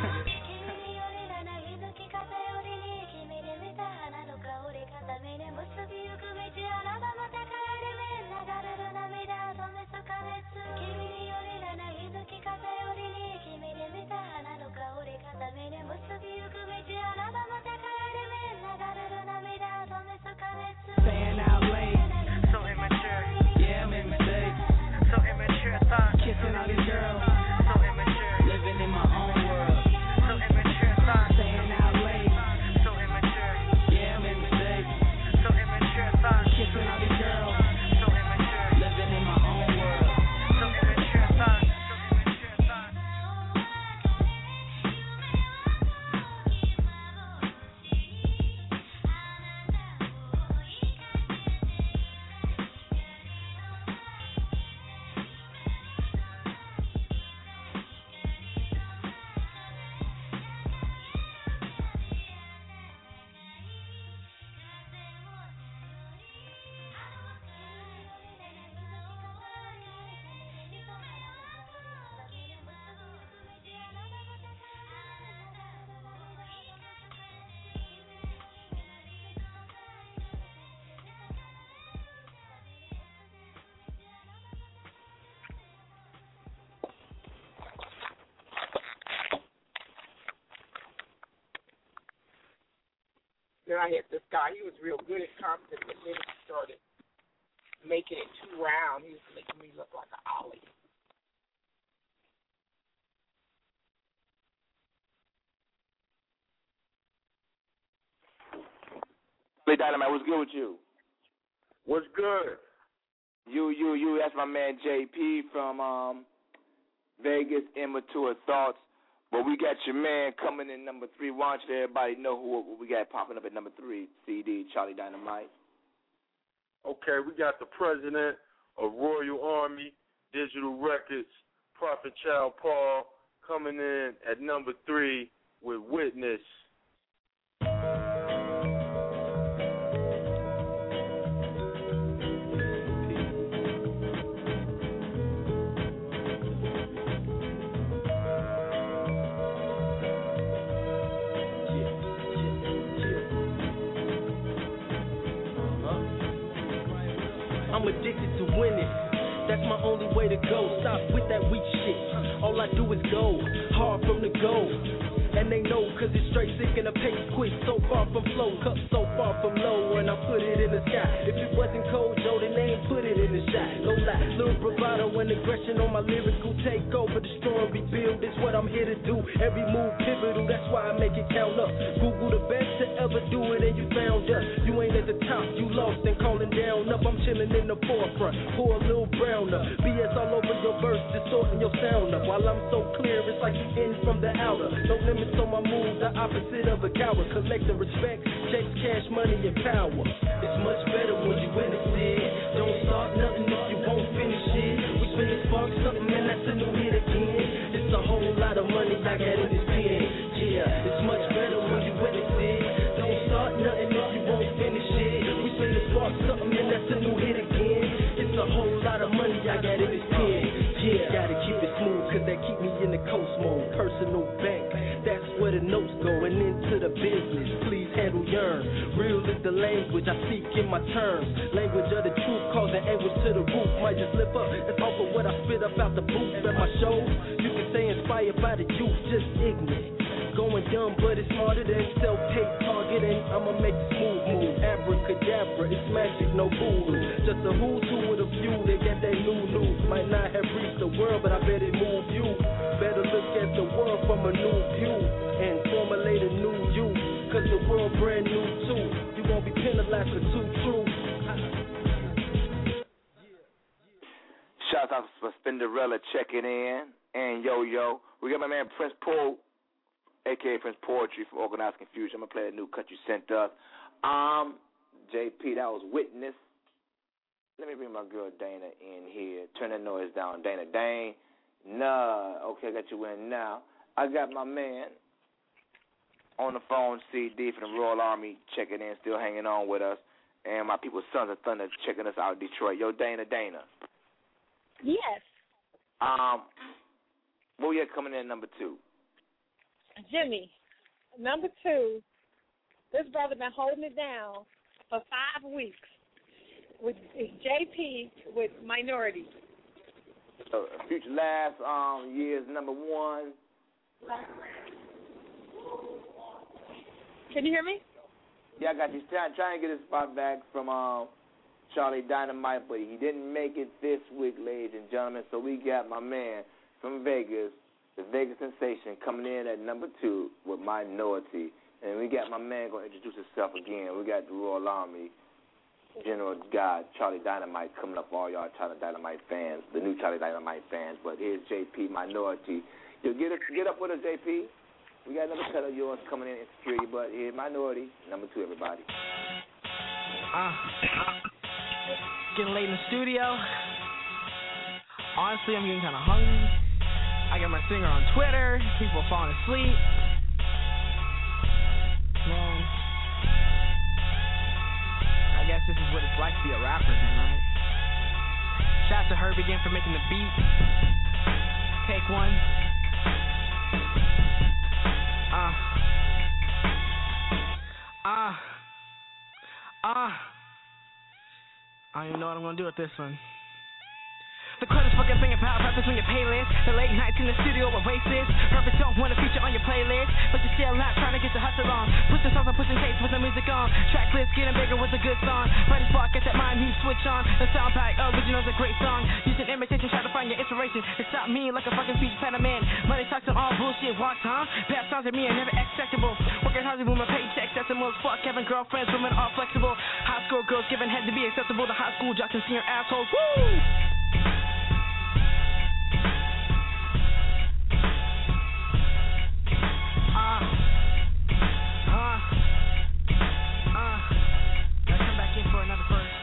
Staying out late. So immature. Yeah, I'm in mistakes. So immature, thought. Kissing all these girls. So immature. Living in my own world. So immature, thought. Staying out late. So immature. Yeah, I'm in mistakes. So immature, thought. Kissing all these girls. So immature. Living in my own world. So immature, thought. Then I had this guy, he was real good at Compton, but then he started making it too round. He was making me look like an ollie. Hey, Dynamite, what's good with you? What's good? You, that's my man JP from Vegas, Immature Thoughts. But we got your man coming in number 3. Why don't you let everybody know who we got popping up at number 3, CD, Charlie Dynamite. Okay, we got the president of Royal Army Digital Records, Prophet Child Paul, coming in at number 3 with Witness. I'm addicted to winning. That's my only way to go. Stop with that weak shit. All I do is go hard from the go. And they know cause it's straight sick and the pace quick. So far from flow, cup so far from low. And I put it in the sky. If it wasn't cold, Joe, then they ain't put it in the shot. No lie, little bravado and aggression on my lyrical takeover. Destroy and rebuild, it's what I'm here to do. Every move pivotal, that's why I make it count up. Google the best to ever do it and you found us. You ain't at the top, you lost and calling down up. I'm chilling in the forefront, pour a little brown up. BS all over your verse, distorting your sound up. While I'm so clear, it's like you in from the outer. No limits on my move, the opposite of a coward. Collecting respect, checks, cash, money, and power. It's much better when you in it, sid. Don't start nothing if you won't finish it. We finna spark something, and that's a new hit again. It's a whole lot of money I got in this pen. Yeah, it's much better when you in it, sid. Don't start nothing if you won't finish it. We finna spark something, and that's a new hit again. It's a whole lot of money I got in this pen. Yeah, gotta keep it smooth, cause that keep me in the coast mode. Personal bank, that's where the notes go. And into the business, please handle yearn. Real is the language I speak in my terms. Language of the truth, causing anguish to the roof. Might just slip up, it's off of what I spit up out the booth at my shows. You can stay inspired by the youth, just ignorant. Going dumb, but it's smarter than self-hate targeting. I'ma make a smooth move, abracadabra, it's magic, no voodoo. Just a who's who with a few, they got that new. Might not have reached the world, but I bet it moved you. Better look at the world from a new view and formulate a new you. Cause the world brand new too. You won't be penalized for too true. Shout out to Spinderella checking in. And yo, we got my man Prince Paul, a.k.a. Prince Poetry from Organized Confusion. I'm going to play a new cut you sent us. JP, that was Witness. Let me bring my girl Dana in here. Turn that noise down, Dana. Okay, I got you in now. I got my man on the phone, CD from the Royal Army, checking in, still hanging on with us. And my people, Sons of Thunder, checking us out in Detroit. Yo, Dana. Yes. What we got coming in number 2? Jimmy, number 2, this brother been holding it down for 5 weeks. It's JP with Minority. Future last year's number 1. Can you hear me? Yeah, I got you. Trying to get his spot back from Charlie Dynamite, but he didn't make it this week, ladies and gentlemen. So we got my man from Vegas, the Vegas Sensation, coming in at number 2 with Minority. And we got my man going to introduce himself again. We got the Royal Army, General God, Charlie Dynamite, coming up for all y'all Charlie Dynamite fans, the new Charlie Dynamite fans. But here's JP, Minority. Yo, get up with us, JP. We got another cut of yours coming in Insecurity, but here's Minority, number 2, everybody. Getting late in the studio. Honestly, I'm getting kind of hungry. I got my singer on Twitter. People are falling asleep. Man, I guess this is what it's like to be a rapper, then, right? Shout out to Herb again for making the beat. Take one. I don't even know what I'm gonna do with this one. The credits fucking thinking about rappers on your playlist. The late nights in the studio with racist. Rappers don't want to feature on your playlist, but you're still not trying to get the hustle on. Pushing songs and pushing tapes with the music on. Track list getting bigger with a good song. Writer's block, get that mind, you switch on. The soundbite, original's a great song. Using imitation, try to find your inspiration. It's not me like a fucking speech man. Money talks on all bullshit, walk time. Bad songs at me are never acceptable. Working hard to move my paychecks, decimals. Fuck having girlfriends, women are flexible. High school girls giving head to be acceptable. The high school jocks and senior assholes. Woo! Let's come back in for another verse.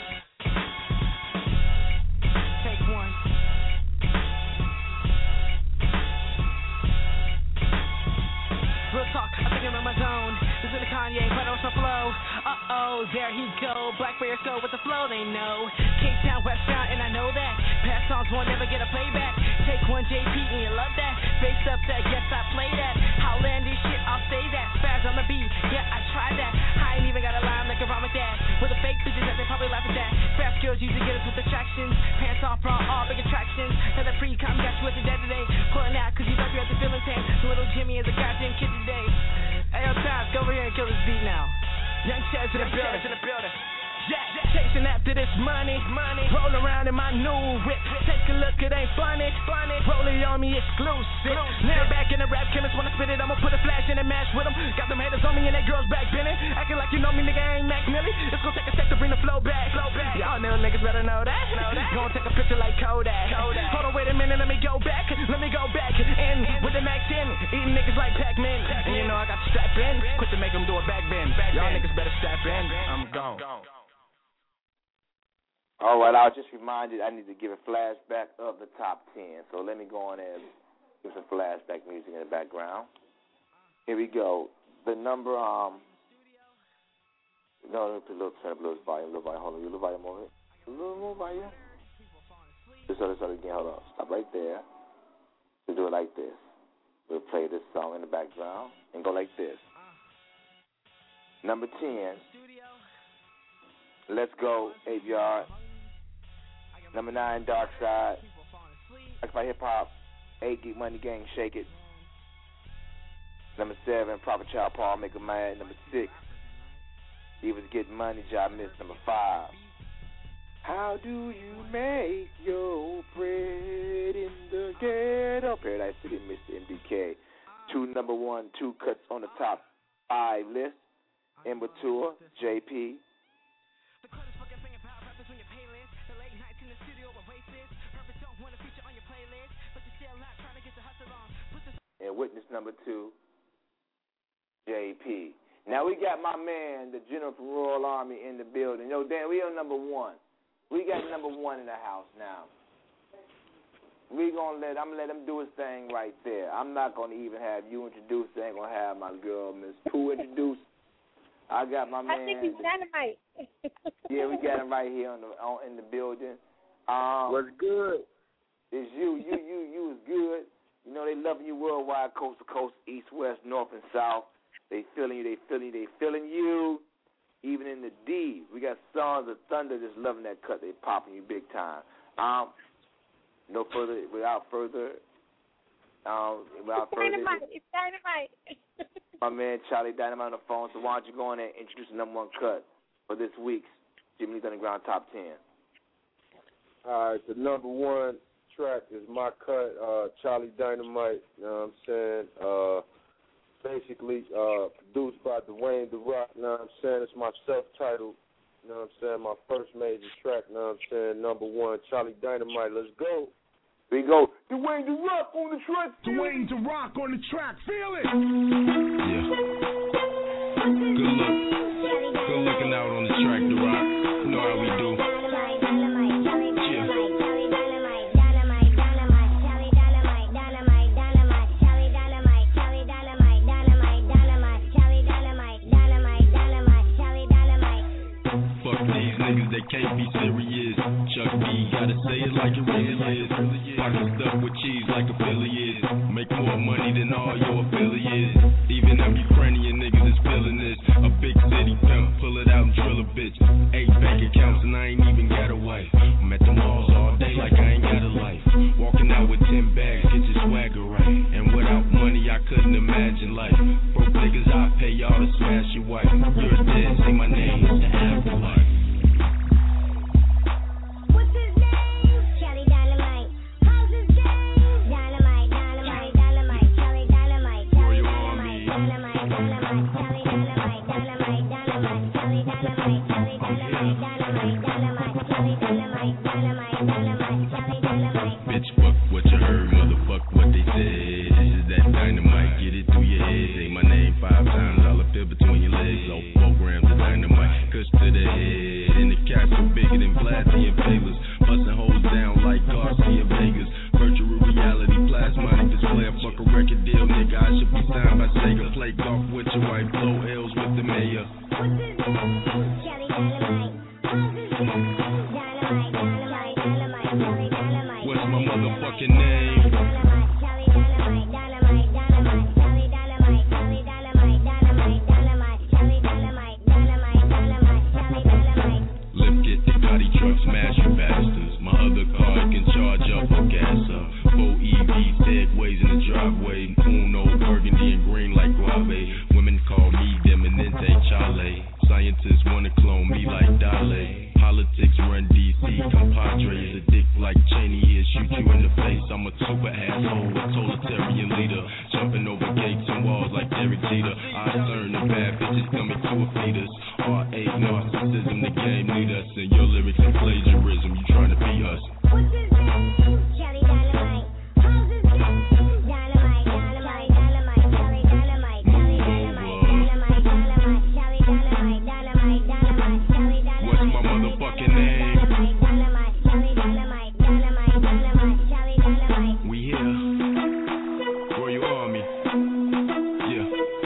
Take one. Real talk, I think I'm in my zone. This is the Kanye, but on some flow. There he go. Black Bears go with the flow, they know. Cape Town, West Town, and I know that. Past songs won't never get a playback. Take one, JP, and you love that. Face up that, yes, I play that. Howlandish shit, I'll say that. Spaz on the beat, yeah, I tried that. I ain't even got a line like a rhyme with that. With the fake bitches that they probably laugh at that. Fast girls usually get us with distractions. Pants off, bra, all big attractions. And the pre-com got you at the dead today. Pulling out, cause you thought you had the feeling tan. Little Jimmy is a goddamn kid today. Hey, yo, Taz, go over here and kill this beat now. Young Chaz in the building. Yeah, chasing after this money. Roll around in my new whip. Take a look, it ain't funny. Rolling on me exclusive. Now back in the rap chemist, when I spit it, I'ma put a flash in and match with them. Got them haters on me and that girls back bending. Acting like you know me, nigga, I ain't Mac Millie. It's gonna take a sec to bring the flow back. Y'all new niggas better know that. Gonna take a picture like Kodak. Hold on, wait a minute, let me go back. And with the Max in, eating niggas like Pac-Man. And you know I got to strap in. Quick to make them do a back bend. Y'all niggas better strap in. I'm gone. All right, I was just reminded I need to give a flashback of the top 10. So let me go on and give some flashback music in the background. Here we go. The number, no, turn up a little volume, hold on, a little volume over it. A little more volume. Just again, hold on. Stop right there. We'll do it like this. We'll play this song in the background and go like this. Number 10. Let's Go, 8 Yard. Number 9, Dark Side. That's by Hip Hop. 8, Geek Money Gang, Shake It. Number 7, Prophet Child Paul, Make a Man. Number 6, Divas Getting Money, Job Miss. Number 5, How Do You Make Your Bread in the Ghetto? Paradise City, Mr. MDK. 2 number 1, 2 cuts on the top 5 list. Immature, JP. And witness number 2, JP. Now we got my man, the General from Royal Army, in the building. Yo, Dan, we on number 1. We got number 1 in the house now. I'm gonna let him do his thing right there. I'm not gonna even have you introduce. I ain't gonna have my girl Miss Pooh introduce. I got my man. I think he's dynamite. Yeah, we got him right here in the building. What's good? It's you is good. You know they loving you worldwide, coast to coast, east, west, north, and south. They feeling you. Even in the D, we got Sons of Thunder just loving that cut. They popping you big time. Without further Dynamite. It's dynamite. My man Charlie Dynamite on the phone. So why don't you go in and introduce the number 1 cut for this week's Jimmy's Underground Top 10? All right, the number 1 track is my cut, Charlie Dynamite. You know what I'm saying? Basically produced by Dwayne The Rock. You know what I'm saying? It's my self-titled. You know what I'm saying? My first major track. You know what I'm saying? Number 1, Charlie Dynamite. Let's go. We go. Dwayne The Rock on the track. Dwayne The Rock on the track. Feel it. Yeah. Good looking out on the track, The Rock. You know how we do. Niggas that can't be serious. Chuck B gotta say it like it really is. Pocket stuff with cheese like affiliates. Make more money than all your affiliates. Even them Ukrainian niggas is feeling this. A big city pimp, pull it out and drill a bitch. 8 bank accounts and I ain't even got a wife. I'm at the malls all day like I ain't got a life. Walking out with 10 bags, get your swagger right. And without money I couldn't imagine life. Broke niggas, I pay y'all to smash your wife. You're dead, say my name, it's the afterlife. Bitch, fuck what you heard, motherfuck what they said. This is that dynamite, get it through your head. Say my name 5 times, I'll appear between your legs. All programs of dynamite, cuts to the head. In the castle bigger than Blasty and Paylors. Bustin' hoes down like Garcia Vegas. Virtual reality, plasmonic display. Fuck a record deal, nigga, I should be signed by Sega. Play golf with your wife, blow L's with the mayor. What's my motherfucking name? Lift it, the Gotti truck, smash you bastards. My other car can charge up or gas up. 4 EVs, segways in the driveway. Uno, burgundy and green like guave. Women call me Deminente Chale. Scientists wanna clone me like Dale. politics run DC. Compadre is a dick like Cheney, he'll shoot you in the face. I'm a super asshole, a totalitarian leader, jumping over gates and walls like Derek Jeter. I turn the bad bitches coming to a fetus. R.A. narcissism, the game lead us, and your lyrics are plagiarism. You trying to be us? What's his name? Charlie Dynamite. How's his name? Dynamite, Dynamite, Dynamite, Charlie Dynamite, Charlie Dynamite, Dynamite, Dynamite, Charlie Dynamite, Dynamite, Dynamite, Charlie Dynamite. What's my motherfucking name? Dynamite, Charlie Dynamite, Dynamite, Dynamite, Charlie Dynamite. We here. Royal Army. Yeah.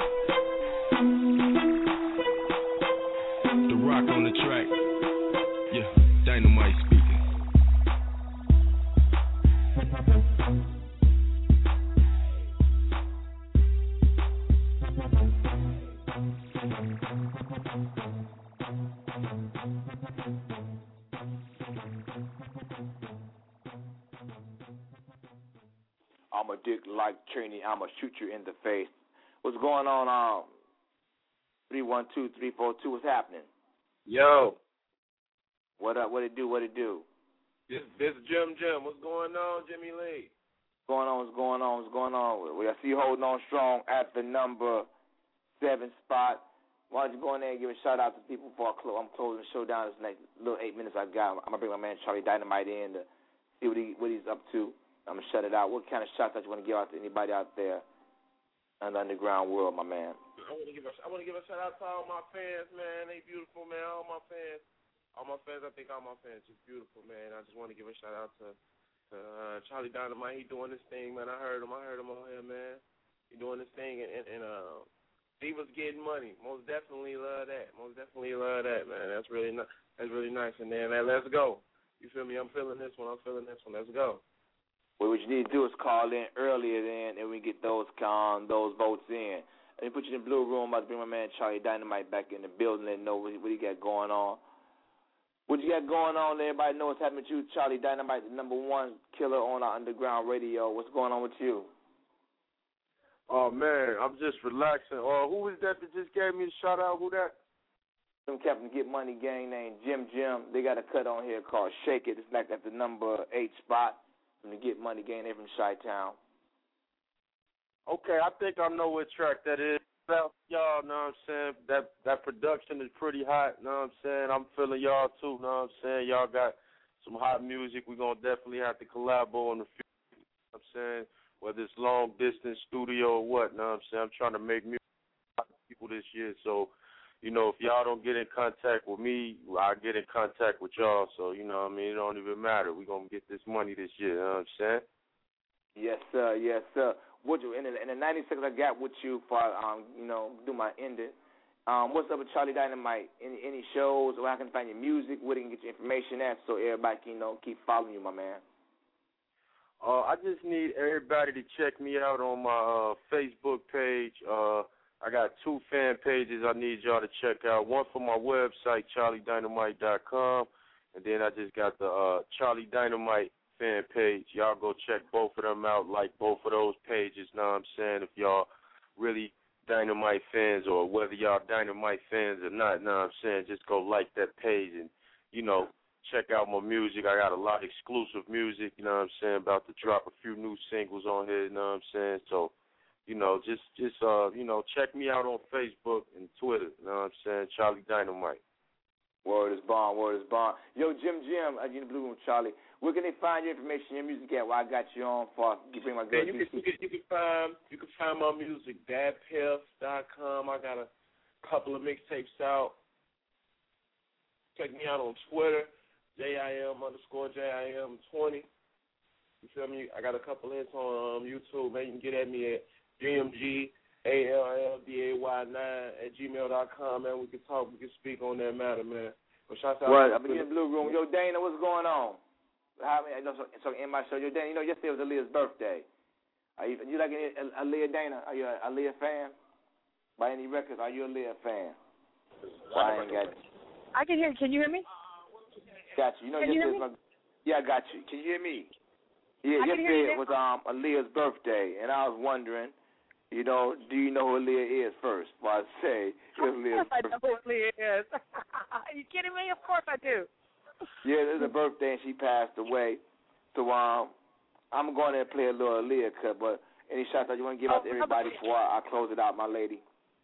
The Rock on the track. Yeah. Dynamite speaking. I'm a dick like Cheney. I'ma shoot you in the face. What's going on? 312-342. What's happening? Yo. What up? What it do? What it do? This Jim. What's going on, Jimmy Lee? What's going on? Well, I see you holding on strong at the number 7 spot. Why don't you go in there and give a shout out to people before I'm closing the show down this next little 8 minutes I got. I'm gonna bring my man Charlie Dynamite in to see what he's up to. I'm gonna shut it out. What kind of shout out you want to give out to anybody out there in the underground world, my man? I want to give a shout out to all my fans, man. They beautiful, man. All my fans. I think all my fans are beautiful, man. I just want to give a shout out to Charlie Dynamite. He doing this thing, man. I heard him on here, man. He doing this thing, and Diva's getting money. Most definitely love that. Man. That's really nice. And then, man, let's go. You feel me? I'm feeling this one. Let's go. Well, what you need to do is call in earlier then, and we get those votes in. And put you in the blue room. I'm about to bring my man Charlie Dynamite back in the building and know what he got going on. What you got going on? Everybody know what's happening with you, Charlie Dynamite, the number one killer on our underground radio. What's going on with you? Oh, man, I'm just relaxing. Who is that just gave me a shout out? Who that? Some Captain Get Money gang named Jim. They got a cut on here called Shake It. It's like at the number 8 spot from the Get Money gang. They're from Chi-Town. Okay, I think I know what track that is. Y'all, know what I'm saying? That production is pretty hot, know what I'm saying? I'm feeling y'all too, know what I'm saying? Y'all got some hot music. We're going to definitely have to collab on the future, know what I'm saying? Whether it's long distance studio or what, know what I'm saying? I'm trying to make music for people this year. So, you know, if y'all don't get in contact with me, I get in contact with y'all. So, you know what I mean? It don't even matter. We're going to get this money this year, know what I'm saying? Yes, sir. Yes, sir. What you in the 90 seconds I got with you for do my ending. What's up with Charlie Dynamite? Any shows where I can find your music? Where they can get your information at so everybody can keep following you, my man. I just need everybody to check me out on my Facebook page. I got 2 fan pages I need y'all to check out. One for my website, charliedynamite.com, and then I just got the Charlie Dynamite fan page. Y'all go check both of them out, like both of those pages, know what I'm saying? If y'all really Dynamite fans or whether y'all Dynamite fans or not, know what I'm saying? Just go like that page and, check out my music. I got a lot of exclusive music, you know what I'm saying? About to drop a few new singles on here, you know what I'm saying? So, just check me out on Facebook and Twitter, you know what I'm saying? Charlie Dynamite. Word is bond. Yo, Jim, in the blue room, Charlie. Where can they find your information, your music at? Well, I got you on for you bring my girl. You can find my music dadpiff.com. I got a couple of mixtapes out. Check me out on Twitter, JIM_JIM20. You feel me? I got a couple hits on YouTube. Man, you can get at me at GMGALLDAY9@gmail.com. Man, we can talk. We can speak on that matter, man. But shout out. Right, I'm in the blue room. Yo, Dana, what's going on? So in my show, yo, Dana, yesterday was Aaliyah's birthday. Are you like Aaliyah, Dana? Are you an Aaliyah fan? By any records, are you a Aaliyah fan? I ain't got you. I can hear you. Can you hear me? Got you. Yeah, I got you. Can you hear me? Yeah, yesterday was Aaliyah's birthday, and I was wondering, do you know who Aaliyah is first? Well, I say, of course I know who Aaliyah is. Are you kidding me? Of course I do. Yeah, it was a birthday and she passed away. So I'm going to play a little Aaliyah cut, but any shots that you want to give out to everybody before I close it out, my lady?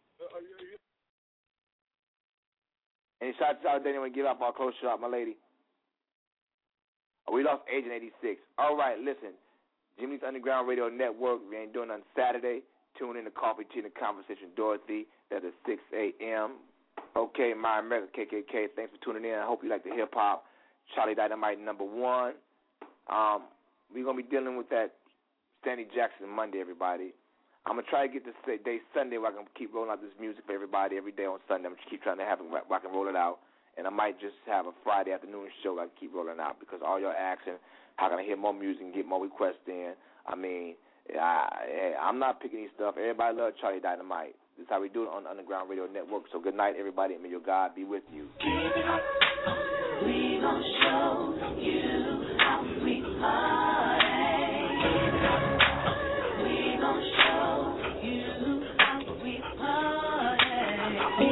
Any shots out there you want to give out before I close it out, my lady? Oh, we lost Agent 86. All right, listen. Jimmy's Underground Radio Network. We ain't doing nothing Saturday. Tune in to Coffee, Tea, and Conversation Dorothy. That's at 6 a.m. Okay, My America KKK. Thanks for tuning in. I hope you like the hip-hop. Charlie Dynamite #1. We're going to be dealing with that Stanley Jackson Monday, everybody. I'm going to try to get this day Sunday where I can keep rolling out this music for everybody every day on Sunday. I'm just keep trying to have it where I can roll it out. And I might just have a Friday afternoon show I can keep rolling out because all y'all asking how can I hear more music and get more requests in. I mean, I'm not picking any stuff. Everybody loves Charlie Dynamite. This is how we do it on the Underground Radio Network. So good night, everybody, and may your God be with you. We gon' show you how we party. We gon' show you how we party. We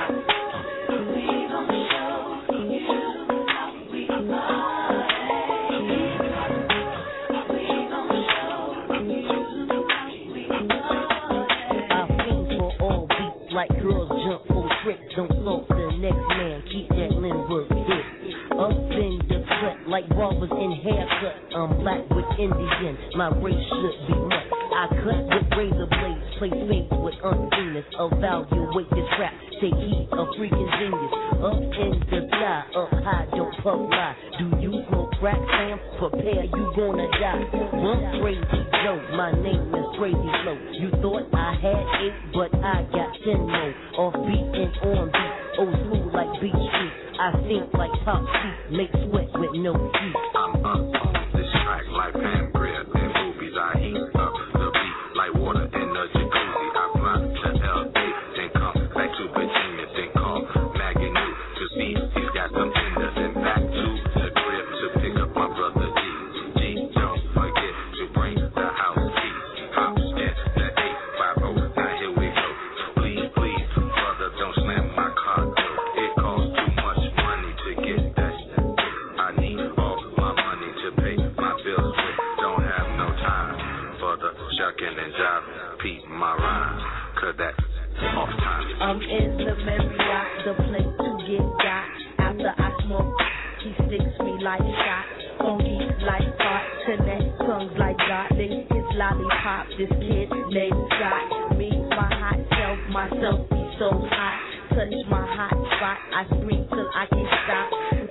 gon' show you how we party. We gon' show you how we party. I feel for all beats like girls jump for tricks. Don't slow the next man. Keep that Lindbergh hit. Up in the cut like robbers in haircut. I'm black with Indian, my race should be much. I cut with razor blades, play spades with unseeness. Evaluate this rap, take heat, a freaking genius. Up in the sky, up high, don't puff lie. Do you smoke crack, Sam? Prepare, you gonna die. One Crazy Joe, my name is Crazy Flow. You thought I had 8, but I got 10 more. Off beat and on beat, old school like Beach Street. I think like Pop Seat, make sweat with no heat. I'm up on this track like Pam Grier in movies. I heat up the beat like water in a jacuzzi. I fly to LA, then come back to Virginia, then call Maggie New to see if he's got some tender. Then back to the crib to pick up my brother G. Don't forget to bring the house keys. Hops at the 850. Now here we go. Please, brother, don't slam my car door. It costs too much money to get that. I need all my money to pay my bills with. Don't have no time for the shucking and jiving. Peep my rhyme, cause that's off time. I'm in the Marriott, the place to get got. After I smoke, he sticks me like shot. Funky like pot, connect tongues like garlic. His lollipop, this kid named Scott. Me, my hot self, myself be so hot. Touch my hot spot, I scream till I can stop.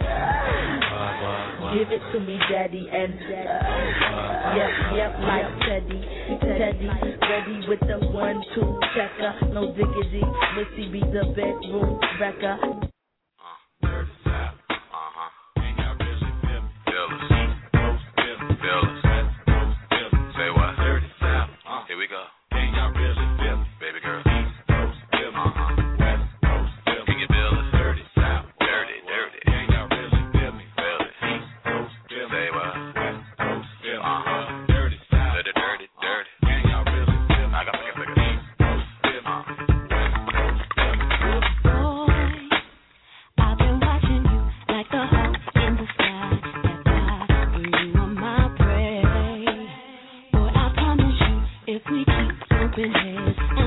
Give it to me, daddy, and yep, like Teddy, ready with the 1-2 checker. No diggity, Missy be the bedroom wrecker. Say what? Here we go. Baby girl. Can you feel it? Dirty. Say what? Dirty. I got my figure. I've been watching you like the hawk in the sky. That's why you are my prey. Boy, I promise you, if we keep bumping heads,